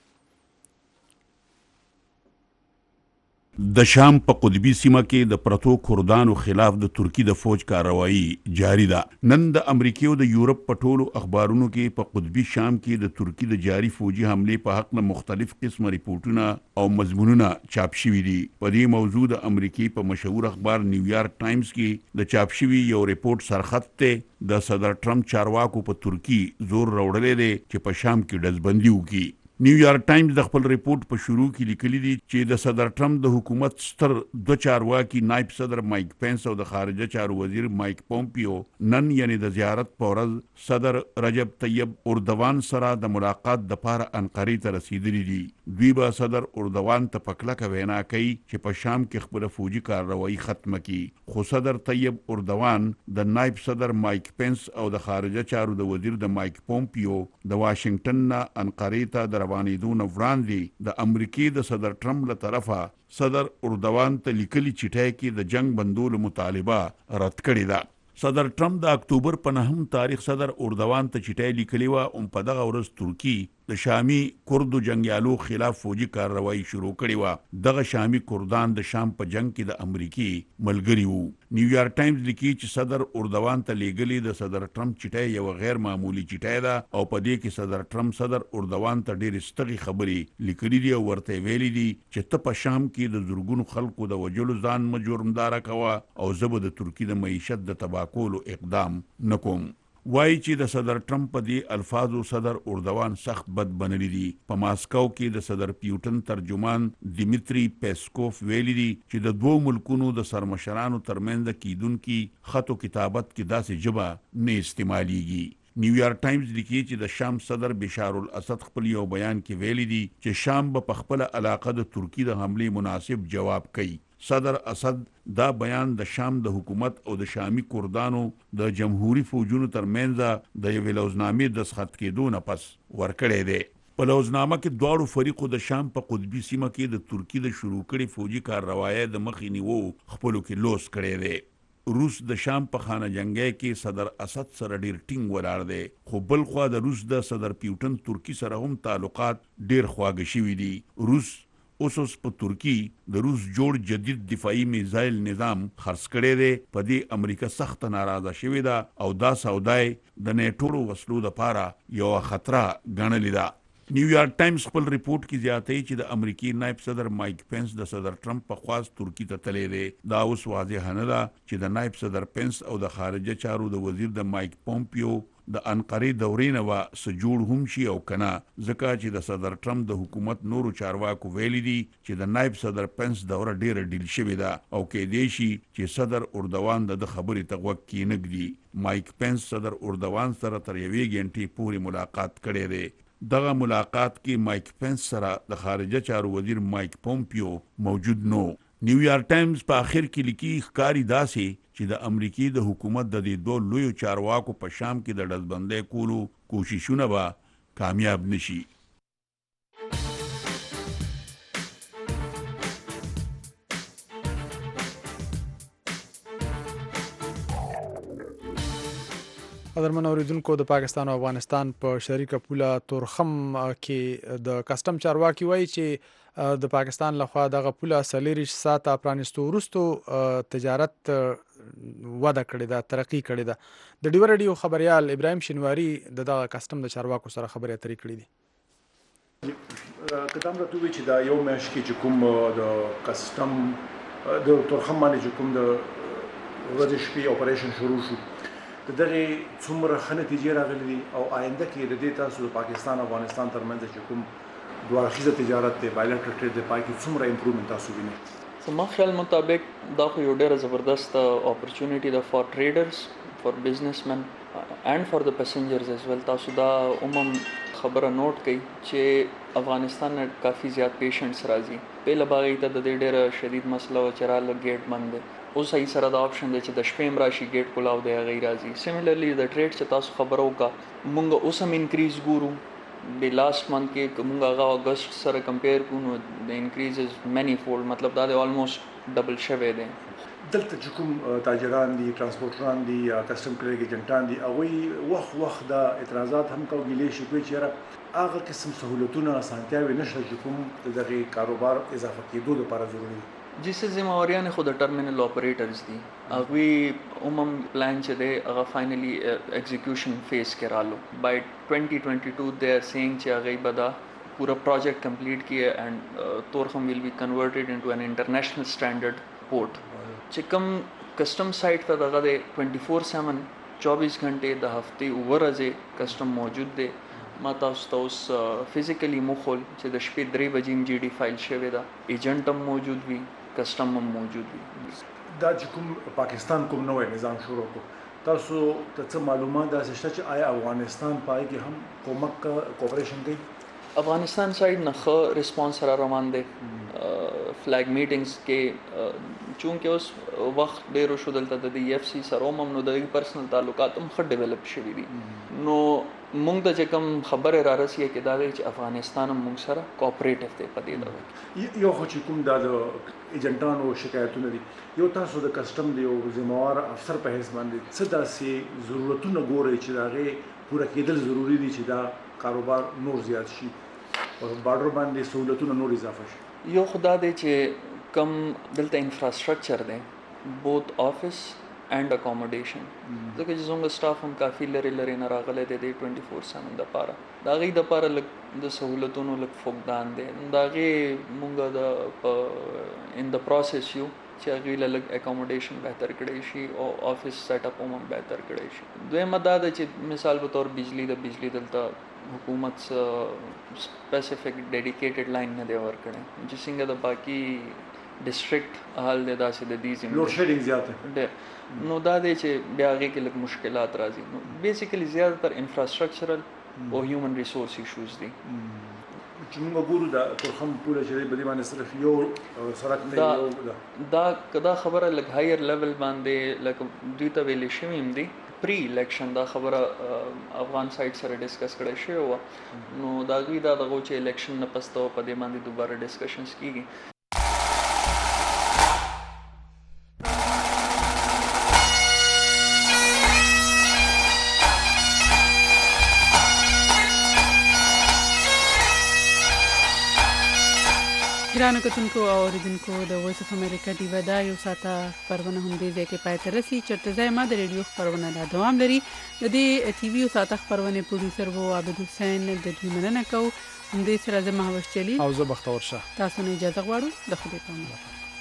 د شام په قطبي سیمه کې د پرتو کردانو خلاف د ترکی د فوج کاروایی جاری ده. نن د امریکا او د یورپ په ټولو اخبارونو کې په قطبي شام کې د ترکی د جاری فوجي حملې په حق مختلف قسمه ریپورتونه او مضمونونه چاپ شوي دي. په دې موضوع د امریکا په مشهور اخبار نیویارک ټایمز کې د چاپ شوي یو ریپورت سرخط ته د صدر ټرمپ چارواکو په ترکی زور راوړلی دی چې په شام کې ډزبندي وکړي. نیویارک ټایمز د خپل ریپورت په شروع کې لیکلي دي چې د صدر ټرمپ د حکومت ستر دو چارواکي نائب صدر مایک پینس او د خارجه چارو وزیر مایک پومپیو نن یعنی د زیارت په ورځ صدر رجب طیب اردوان سره د ملاقات دپاره انقرې ته رسیدلي دي. دوی به صدر اردوان ته په کلکه وینا کوي چې په شام کې خپله فوجي کارروایي ختمه کړي. خو صدر طیب اردوان د نائب صدر مایک پینس او د خارجه چارو د وزیر د مایک پومپیو د واشنگټن نه انقرې ته د روانېدو نه وړاندې د امریکې د صدر ټرمپ له طرفه صدر اردوان ته لیکلي چټۍ کې د جنگ بندولو مطالبه رد کړې ده. صدر ټرمپ د اکتوبر په نهم تاریخ صدر اردوان ته چټۍ لیکلې وه او په دغه ورځ ترکی د شامي کردو جنګیالو خلاف فوجي کارروایي شروع کړې وه. دغه شامي کردان د شام په جنگ کې د امریکې ملګري وو. نیویارک ټایمز لیکي چې صدر اردوان ته لیږلې د صدر ټرمپ چټۍ یوه غیر معمولي چټۍ ده او په دې کې صدر ټرمپ صدر اردوان ته ډېرې ستغې خبرې لیکلي دي او ورته یې ویلي دي چې ته په شام کې د زرګونو خلکو د وژلو ځان مه جرمداره کوه او زه به د ترکي د معیشت د تباه کولو اقدام نه کوم. وایي چې د صدر ټرمپ په دې الفاظو صدر اردوان سخت بد بنلی دي. په ماسکو کې د صدر پیوټن ترجمان دیمیتری پیسکوف ویلي دي چې د دوو ملکونو د سرمشرانو ترمنځ کیدونکي خط و کتابت کې داسې ژبه نه استعمالیږي. نیویارک ټایمز لیکي چې د شام صدر بشار الاسد خپل یو بیان کې ویلي دي چې شام به په خپله علاقه د ترکي د حملې مناسب جواب کوي. صدر اسد دا بیان د شام د حکومت او د شامی کردانو د جمهوری فوجونو ترمنځ د یوې لوزنامې دستخط کېدو نه پس ورکړی دی. په لوزنامه کې دواړو فریقو د شام په قطبي سیمه کې د ترکي د شروع کړي فوجي کارروایۍ د مخې نیوو خپلو کې لوس کړی دی. روس د شام په خانه جنگي کې صدر اسد سره ډیر ټینګ ولاړ دی، خو بل خوا د روس د صدر پیوټن ترکی سره هم تعلقات ډیر خواږه شوي دي. روس اوس اوس په ترکی د روس جوړ جدید دفاعي میزایل نظام خرڅ کړی دی. په دې امریکا سخت ناراضه شوې ده او دا سودای د نیټو وسلو لپاره یو خطر ګڼلې ده. نیویارک ټایمز خپل ریپورت کې زیاتوي چې د امریکای نائب صدر مایک پینس د صدر ټرمپ په خواست ترکی ته تللی دی. دا اوس واضح نه ده چې د نائب صدر پینس او د خارجه چارو د وزیر د مایک پومپیو د انقرې دورې نه و س جوړ هم شي او کنه، ځکه چې د صدر ټرمپ د حکومت نورو چارواکو ویلي دي چې د نائب صدر پینس دوره ډیره ډیل شوې ده او کېدای شي چې صدر اردوان د خبرې ته غوږ کېنږدي. مایک پینس صدر اردوان سره تر یوې غنټې پورې ملاقات کړی دی. دغه ملاقات کې مایک پینس سره د خارجه چارو وزیر مایک پومپیو موجود نو. نیویارک ټایمز په اخر کې لیکي ښکاري داسې چې د امریکای د حکومت د دې دوه لویو چارواکو په شام کې د ډزبندۍ کولو کوششونه به کامیاب نشي. قدرمن اوریدونکو، د پاکستان او افغانستان په شریکه پوله تورخم کې د کسټم چارواکي وایي چې د پاکستان لخوا دغه پوله څلېرویشت ساعته پرانیستو وروستو تجارت وده کړې ده، ترقي کړې ده. د ډیوه رادیو خبریال ابراهیم شینواري د دغه کسټم د چارواکو سره خبرې اترې کړې دي. که دا هم راته ووایي چې دا یو میاشت کې چې کوم د کسټم د تورخم باندې چې کوم د ورځې شپې اپریشن شروع شو، د دغه څومره ښه نتیجې راغلي دي او آینده کې د دې تاسو د پاکستان او افغانستان ترمنځ چې کوم دوه اړخیزه تجارت دی، بایلټرل ټریډ دی، پای کې څومره امپروومنت تاسو وینئ؟ زما خیال مطابق دا خو یو ډېره زبردست اپورچونیټي ده فار ټریډرز، فار بزنسمن اینڈ فار د پسنجرز از ویل. تاسو دا عموم خبره نوٹ کړئ چې افغانستان نه کافي زیات پیشنټس راځي. پهله به هغوی ته د دې ډېره شدید مسله وه چې راله ګیټ بند دی. اوس هغوی سره دا آپشن دی چې د شپې هم راشي ګیټ کلاو دی هغوی راځي. سیملرلی د ټریډ چې تاسو خبره وکړه، موږ اوس هم انکریز ګورو. د لاست منت کې که موږ هغه اګست سره کمپیر کړو نو د انکریز از مینی فولډ، مطلب دا دی آلموسټ ډبل شوی دی. دلته چې کوم تاجران دي، ترانسپورټران دي یا کسټم کلیرک ایجنټان دي، هغوی وخت وخت دا اعتراضات هم کوي، ګیلې شي کوي چې یاره هغه قسم سهولتونه اسانتیاوې نشته چې کوم د دغې کاروبار اضافه کېدو لپاره ضروري دي. جسے ذمہواریاں خود ٹرمینل آپریٹرز دی اگوی عموم پلان چه دے اگا فائنلی ایگزیکیوشن فیس کے رالو بائی ٹوینٹی ٹوینٹی ٹو دے آر سینگ چه اگئی بدا پورا پروجیکٹ کمپلیٹ کیا اینڈ تورخم ول بی کنورٹیڈ انٹو این انٹرنیشنل اسٹینڈرڈ پورٹ. چه کم کسٹم سائٹ تا دغا دے ٹوینٹی فور سیون چوبیس گھنٹے دا ہفتے ورزے کسٹم موجود دے. ما تاسو ته اوس فزیکلی مخول چې د شپې درې بجې جی ډي فایل شوی ده، ایجنټ هم موجود وي، کسټم هم موجود وي. دا چې کوم پاکستان کوم نوی نظام شروع کړو، تاسو ته څه معلومات داسې شته چې آیا افغانستان پای کې هم کومک کوپریشن کوي؟ افغانستان سایډ نه ښه ریسپانس سره روان دی. فلیګ میټینګز کې چونکې اوس وخت ډېر شو دلته د دې ایف سی سره هم نو د پرسنل تعلقات هم ښه ډیولپ شوي دي. نو مونږ ته چې کوم خبرې را رسیږي کې دا دی چې افغانستان هم مونږ سره کوآپریټیو دی په دې ډول کې. یو خو چې کوم دا د ایجنټانو شکایتونه دي، یو تاسو د کسټم د یو ذمہوار افسر په حیث باندې څه داسې ضرورتونه ګورئ چې د هغې پوره کېدل ضروري دي چې دا کاروبار نور زیات شي او بارډر باندې سہولتونه نور اضافه شي؟ یو خو دا دی چې کم دلته انفراسټرکچر دی، بوت آفس اینڈ اکاموډیشن، ځکه چې زموږ سټاف هم کافي لرې لرې نه راغلی دی د ټوینټي فور سیون دپاره. د هغوی دپاره لږ د سهولتونو لږ فقدان دی. د هغې مونږ د په ان د پروسس یو چې هغوی له لږ اکاموډیشن بهتر کړی شي او آفس سیټ اپ هم بهتر کړی شي. دویمه دا ده چې مثال په طور بجلی د بجلی دلته حکومت سپیسیفک ډیډیکیټډ لاین نه دی ورکړی چې څنګه د باقي ډسټرکټ حال دی داسې د دې لوډ شیډینګ زیات دی. نو دا دی چې بیا هغې کې لږ مشکلات راځي. نو بیسیکلی زیاتر انفراسټرکچرل او هیومن ریسورس ایشوز دي. چې موږ ګورو د تورخم پوله چې دی په دې باندې صرف یو سړک دی یو دا که دا خبره لږ هایر لیول باندې لکه دوی ته ویلې شوي هم دي پری الیکشن دا خبره افغان سایډ سره ډسکس کړی شوې وه، نو د هغوی دا دغه چې الیکشن نه پسته په دې باندې دوباره ډسکشنز کېږي. ګرانو کتونکو او اوریدونکو د وایس اف امریکا ډیوه دا یو ساعته خبرونه هم دې ځای کې پای ته رسي چېرته ځای ما د ریډیو خبرونه لا دوام لري د دې ټي وي یو ساعته خبرونې پروډیوسر وو عابد حسین د دوی مننه کوو همدې سره زه مهوش جلیل او زه بختور شاه تاسو نه اجازه غواړو د خدای په امان